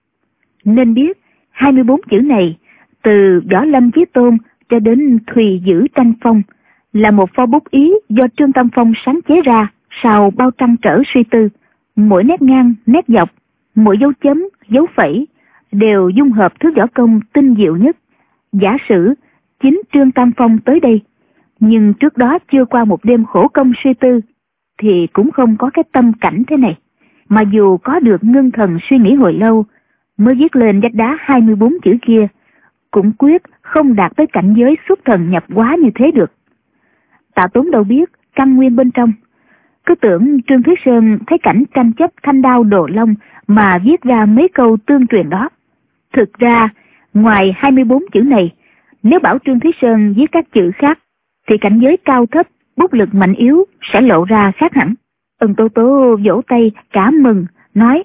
Nên biết 24 chữ này, từ Võ Lâm Chí Tôn cho đến Thùy Dữ Tranh Phong, là một pho bút ý do Trương Tam Phong sáng chế ra sau bao trăn trở suy tư. Mỗi nét ngang, nét dọc, mỗi dấu chấm, dấu phẩy đều dung hợp thứ võ công tinh diệu nhất. Giả sử chính Trương Tam Phong tới đây, nhưng trước đó chưa qua một đêm khổ công suy tư, thì cũng không có cái tâm cảnh thế này. Mà dù có được ngưng thần suy nghĩ hồi lâu mới viết lên vách đá 24 chữ kia, cũng quyết không đạt tới cảnh giới xuất thần nhập hóa như thế được. Tạ Tốn đâu biết căn nguyên bên trong, cứ tưởng Trương Thúy Sơn thấy cảnh tranh chấp thanh đao đồ long mà viết ra mấy câu tương truyền đó. Thực ra ngoài 24 chữ này, nếu bảo Trương Thúy Sơn viết các chữ khác thì cảnh giới cao thấp, bút lực mạnh yếu sẽ lộ ra khác hẳn. Ân Tố Tố vỗ tay cảm mừng, nói: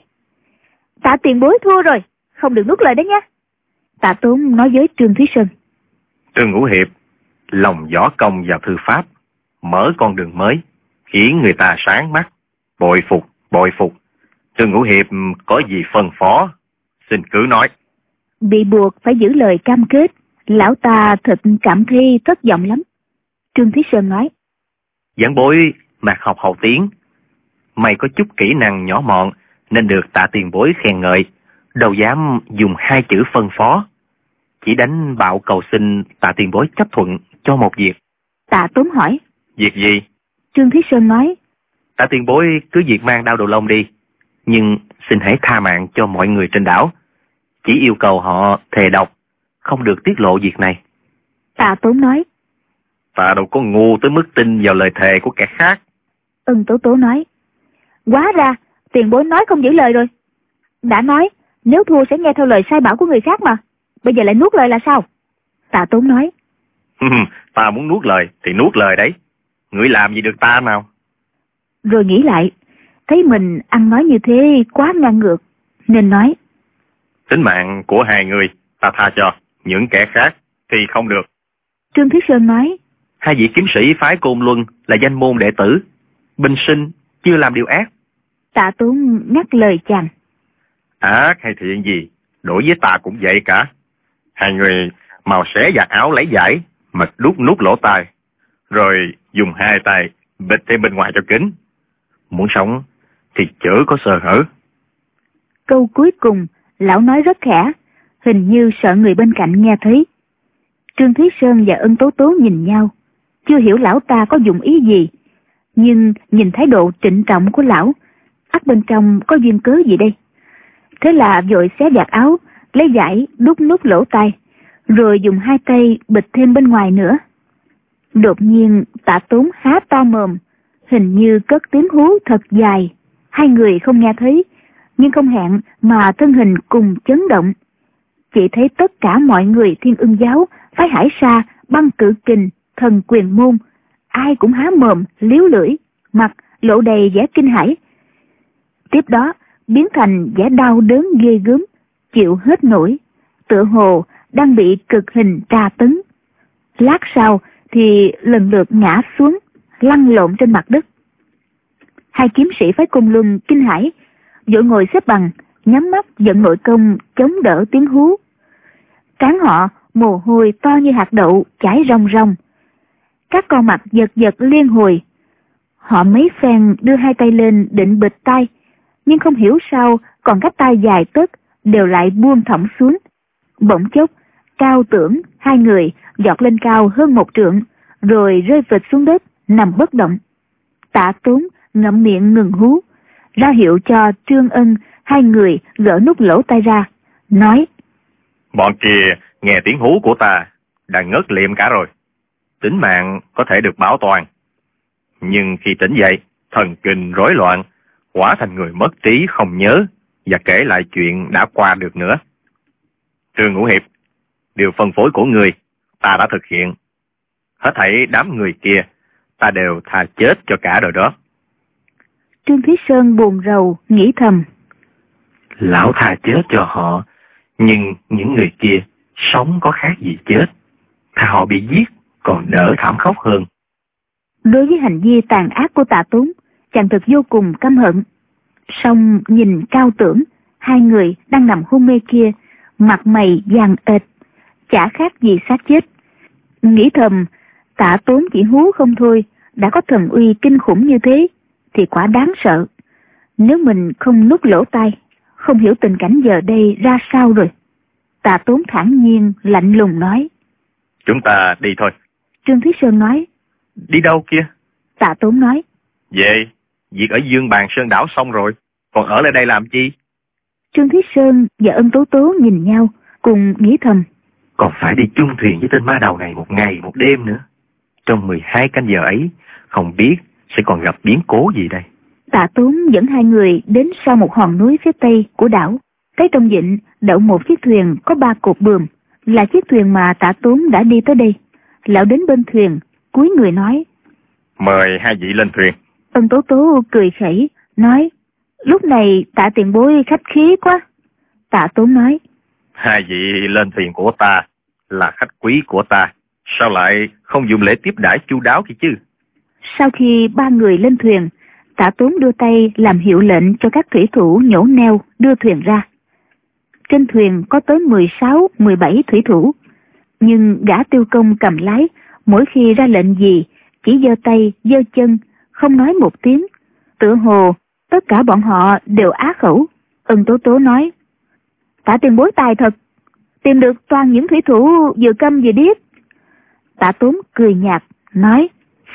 Tạ tiền bối thua rồi, không được nuốt lời đấy nhé. Tạ Tốn nói với Trương Thúy Sơn: Trương Ngũ Hiệp lòng võ công vào thư pháp, mở con đường mới, khiến người ta sáng mắt. Bội phục, bội phục. Trương Ngũ Hiệp có gì phân phó, xin cứ nói. Bị buộc phải giữ lời cam kết, lão ta thật cảm thấy thất vọng lắm. Trương Thúy Sơn nói: Giảng bối mạc học hậu tiến, mày có chút kỹ năng nhỏ mọn nên được Tạ tiền bối khen ngợi, đâu dám dùng hai chữ phân phó, chỉ đánh bạo cầu xin Tạ tiền bối chấp thuận cho một việc. Tạ Tốn hỏi: Việc gì? Trương Thúy Sơn nói: Tạ tiền bối cứ việc mang đao đồ lông đi, nhưng xin hãy tha mạng cho mọi người trên đảo, chỉ yêu cầu họ thề độc, không được tiết lộ việc này. Tạ Tốn nói: Ta đâu có ngu tới mức tin vào lời thề của kẻ khác. Ân Tố Tố nói: Hóa ra tiền bối nói không giữ lời rồi. Đã nói nếu thua sẽ nghe theo lời sai bảo của người khác mà, bây giờ lại nuốt lời là sao? Tạ Tốn nói: Ta muốn nuốt lời thì nuốt lời đấy, ngươi làm gì được ta nào? Rồi nghĩ lại, thấy mình ăn nói như thế quá ngang ngược, nên nói: Tính mạng của hai người ta tha cho, những kẻ khác thì không được. Trương Thúy Sơn nói: Hai vị kiếm sĩ phái Côn Luân là danh môn đệ tử, bình sinh chưa làm điều ác. Tạ Tốn ngắt lời chàng: Ác hay thiện gì, đối với ta cũng vậy cả. Hai người mau xé giặt áo lấy giải, mật đút nút lỗ tai, rồi dùng hai tay bịt thêm bên ngoài cho kín. Muốn sống thì chớ có sơ hở. Câu cuối cùng lão nói rất khẽ, hình như sợ người bên cạnh nghe thấy. Trương Thúy Sơn và Ân Tố Tố nhìn nhau, chưa hiểu lão ta có dụng ý gì, nhưng nhìn thái độ trịnh trọng của lão, ắt bên trong có duyên cớ gì đây. Thế là vội xé giặt áo, lấy giải đút nút lỗ tai, rồi dùng hai tay bịt thêm bên ngoài nữa. Đột nhiên Tạ Tốn há to mồm, hình như cất tiếng hú thật dài. Hai người không nghe thấy, nhưng không hẹn mà thân hình cùng chấn động. chỉ thấy tất cả mọi người Thiên Ưng giáo, phái Hải Sa, Băng Cự Kình, Thần Quyền Môn, ai cũng há mồm, liếu lưỡi, mặt lộ đầy vẻ kinh hãi. Tiếp đó biến thành vẻ đau đớn ghê gớm, chịu hết nổi, tựa hồ đang bị cực hình tra tấn. Lát sau thì lần lượt ngã xuống, lăn lộn trên mặt đất. Hai kiếm sĩ phái Côn Luân kinh hãi, vội ngồi xếp bằng, nhắm mắt vận nội công chống đỡ tiếng hú. Trán họ mồ hôi to như hạt đậu chảy ròng ròng, các con mặt giật giật liên hồi. Họ mấy phen đưa hai tay lên định bịt tai, nhưng không hiểu sao còn cách tay dài tấc đều lại buông thõng xuống. Bỗng chốc, Cao Tưởng hai người giọt lên cao hơn 1 trượng, rồi rơi phịch xuống đất nằm bất động. Tạ Tốn ngậm miệng ngừng hú, ra hiệu cho Trương Ân hai người gỡ nút lỗ tai ra, nói: Bọn kia nghe tiếng hú của ta đã ngất liệm cả rồi, tính mạng có thể được bảo toàn, nhưng khi tỉnh dậy thần kinh rối loạn, hóa thành người mất trí không nhớ và kể lại chuyện đã qua được nữa. Trương Ngũ Hiệp, điều phân phối của người ta đã thực hiện, hết thảy đám người kia ta đều tha chết cho cả đời đó. Trương Thúy Sơn buồn rầu nghĩ thầm: Lão tha chết cho họ, nhưng những người kia sống có khác gì chết, thà họ bị giết còn đỡ thảm khốc hơn. Đối với hành vi tàn ác của Tạ Tốn, chàng thực vô cùng căm hận. Song nhìn Cao Tưởng hai người đang nằm hôn mê kia, mặt mày vàng ệt, chả khác gì xác chết. Nghĩ thầm, Tạ Tốn chỉ hú không thôi, đã có thần uy kinh khủng như thế thì quả đáng sợ. Nếu mình không nút lỗ tai, không hiểu tình cảnh giờ đây ra sao rồi. Tạ Tốn thản nhiên lạnh lùng nói: Chúng ta đi thôi. Trương Thúy Sơn nói: Đi đâu kia? Tạ Tốn nói: Về, việc ở Dương Bàn Sơn đảo xong rồi, còn ở lại đây làm chi? Trương Thúy Sơn và Ân Tố Tố nhìn nhau, cùng nghĩ thầm: Còn phải đi chung thuyền với tên ma đầu này 1 ngày 1 đêm nữa. Trong 12 canh giờ ấy, không biết sẽ còn gặp biến cố gì đây. Tạ Tốn dẫn hai người đến sau một hòn núi phía tây của đảo. Thấy trong vịnh đậu một chiếc thuyền có 3 cột buồm, là chiếc thuyền mà Tạ Tốn đã đi tới đây. Lão đến bên thuyền, cúi người nói: Mời hai vị lên thuyền. Ân Tố Tố cười khẩy, nói: Lúc này Tạ tiền bối khách khí quá. Tạ Tốn nói: Hai vị lên thuyền của ta là khách quý của ta, sao lại không dùng lễ tiếp đãi chu đáo kia chứ? Sau khi 3 người lên thuyền, Tạ Tốn đưa tay làm hiệu lệnh cho các thủy thủ nhổ neo đưa thuyền ra. Trên thuyền có tới 16-17 thủy thủ, nhưng gã Tiêu Công cầm lái, mỗi khi ra lệnh gì chỉ giơ tay giơ chân, không nói một tiếng, tựa hồ tất cả bọn họ đều á khẩu. Ân Tố Tố nói: Tạ tiền bối tài thật, tìm được toàn những thủy thủ vừa câm vừa điếc. Tạ Tốn cười nhạt nói: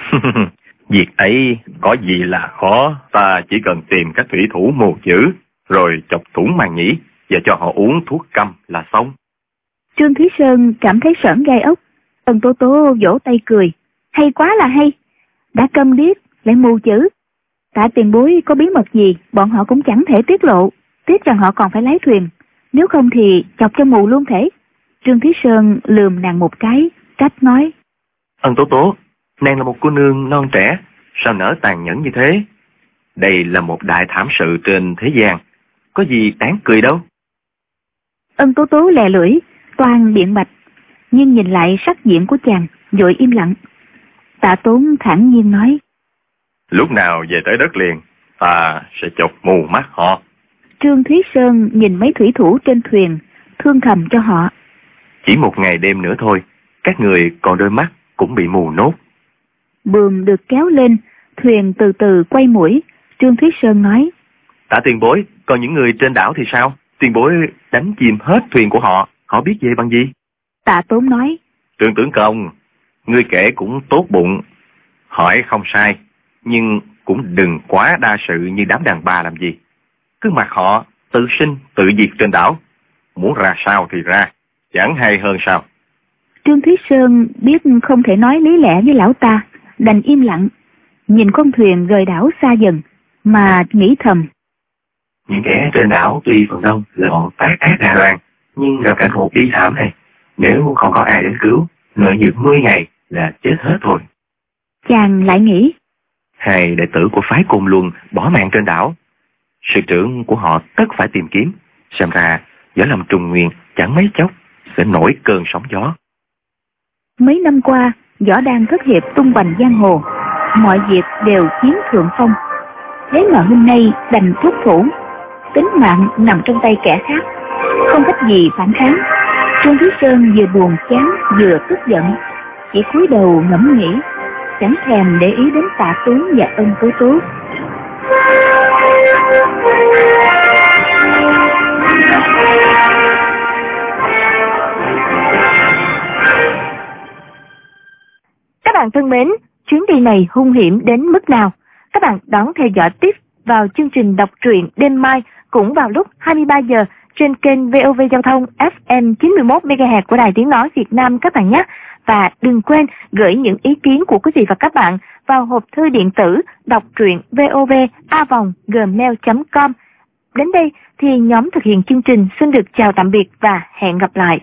Việc ấy có gì là khó, ta chỉ cần tìm các thủy thủ mù chữ, rồi chọc thủng màng nhĩ và cho họ uống thuốc câm là xong. Trương Thúy Sơn cảm thấy sởn gai ốc. Ân Tố Tố vỗ tay cười: Hay quá là hay, đã câm điếc lại mù chữ. Tạ tiền bối có bí mật gì bọn họ cũng chẳng thể tiết lộ, tiếc rằng họ còn phải lái thuyền, nếu không thì chọc cho mù luôn thể. Trương Thúy Sơn lườm nàng một cái, trách nói: Ân Tố Tố, nàng là một cô nương non trẻ, sao nỡ tàn nhẫn như thế? Đây là một đại thảm sự trên thế gian, có gì đáng cười đâu. Ân Tố Tố lè lưỡi, toan biện bạch, nhưng nhìn lại sắc diện của chàng, vội im lặng. Tạ Tốn thản nhiên nói: Lúc nào về tới đất liền, ta sẽ chọc mù mắt họ. Trương Thúy Sơn nhìn mấy thủy thủ trên thuyền, thương thầm cho họ: Chỉ 1 ngày đêm nữa thôi, các người còn đôi mắt cũng bị mù nốt. Buồm được kéo lên, thuyền từ từ quay mũi. Trương Thúy Sơn nói: Tạ tiền bối, còn những người trên đảo thì sao? Tiền bối đánh chìm hết thuyền của họ, họ biết về bằng gì? Tạ Tốn nói: Trương tướng công, ngươi kể cũng tốt bụng, hỏi không sai, nhưng cũng đừng quá đa sự như đám đàn bà làm gì. Cứ mặc họ tự sinh tự diệt trên đảo, muốn ra sao thì ra, chẳng hay hơn sao. Trương Thúy Sơn biết không thể nói lý lẽ với lão ta, đành im lặng, nhìn con thuyền rời đảo xa dần, mà nghĩ thầm: Những kẻ trên đảo tuy phần đông là bọn tác ác đa đoan, nhưng gặp cảnh ngộ bi thảm này, nếu không có ai đến cứu, nợ nhược 10 ngày là chết hết thôi. Chàng lại nghĩ, hai đệ tử của phái Côn Luân bỏ mạng trên đảo, sư trưởng của họ tất phải tìm kiếm, xem ra Võ Lâm Trung Nguyên chẳng mấy chốc sẽ nổi cơn sóng gió. mấy năm qua võ đang thất hiệp tung hoành giang hồ, mọi việc đều chiếm thượng phong. Thế mà hôm nay đành thúc thủ, tính mạng nằm trong tay kẻ khác, không cách gì phản kháng. Trương Thúy Sơn vừa buồn chán vừa tức giận, chỉ cúi đầu ngẫm nghĩ, chẳng thèm để ý đến Tạ Tướng và Ân Tố Tố. Các bạn thân mến, chuyến đi này hung hiểm đến mức nào? Các bạn đón theo dõi tiếp vào chương trình đọc truyện đêm mai cũng vào lúc 23 giờ trên kênh VOV Giao thông FM 91 MHz của Đài Tiếng nói Việt Nam các bạn nhé. Và đừng quên gửi những ý kiến của quý vị và các bạn vào hộp thư điện tử đọc truyện vov@gmail.com. Đến đây thì nhóm thực hiện chương trình xin được chào tạm biệt và hẹn gặp lại.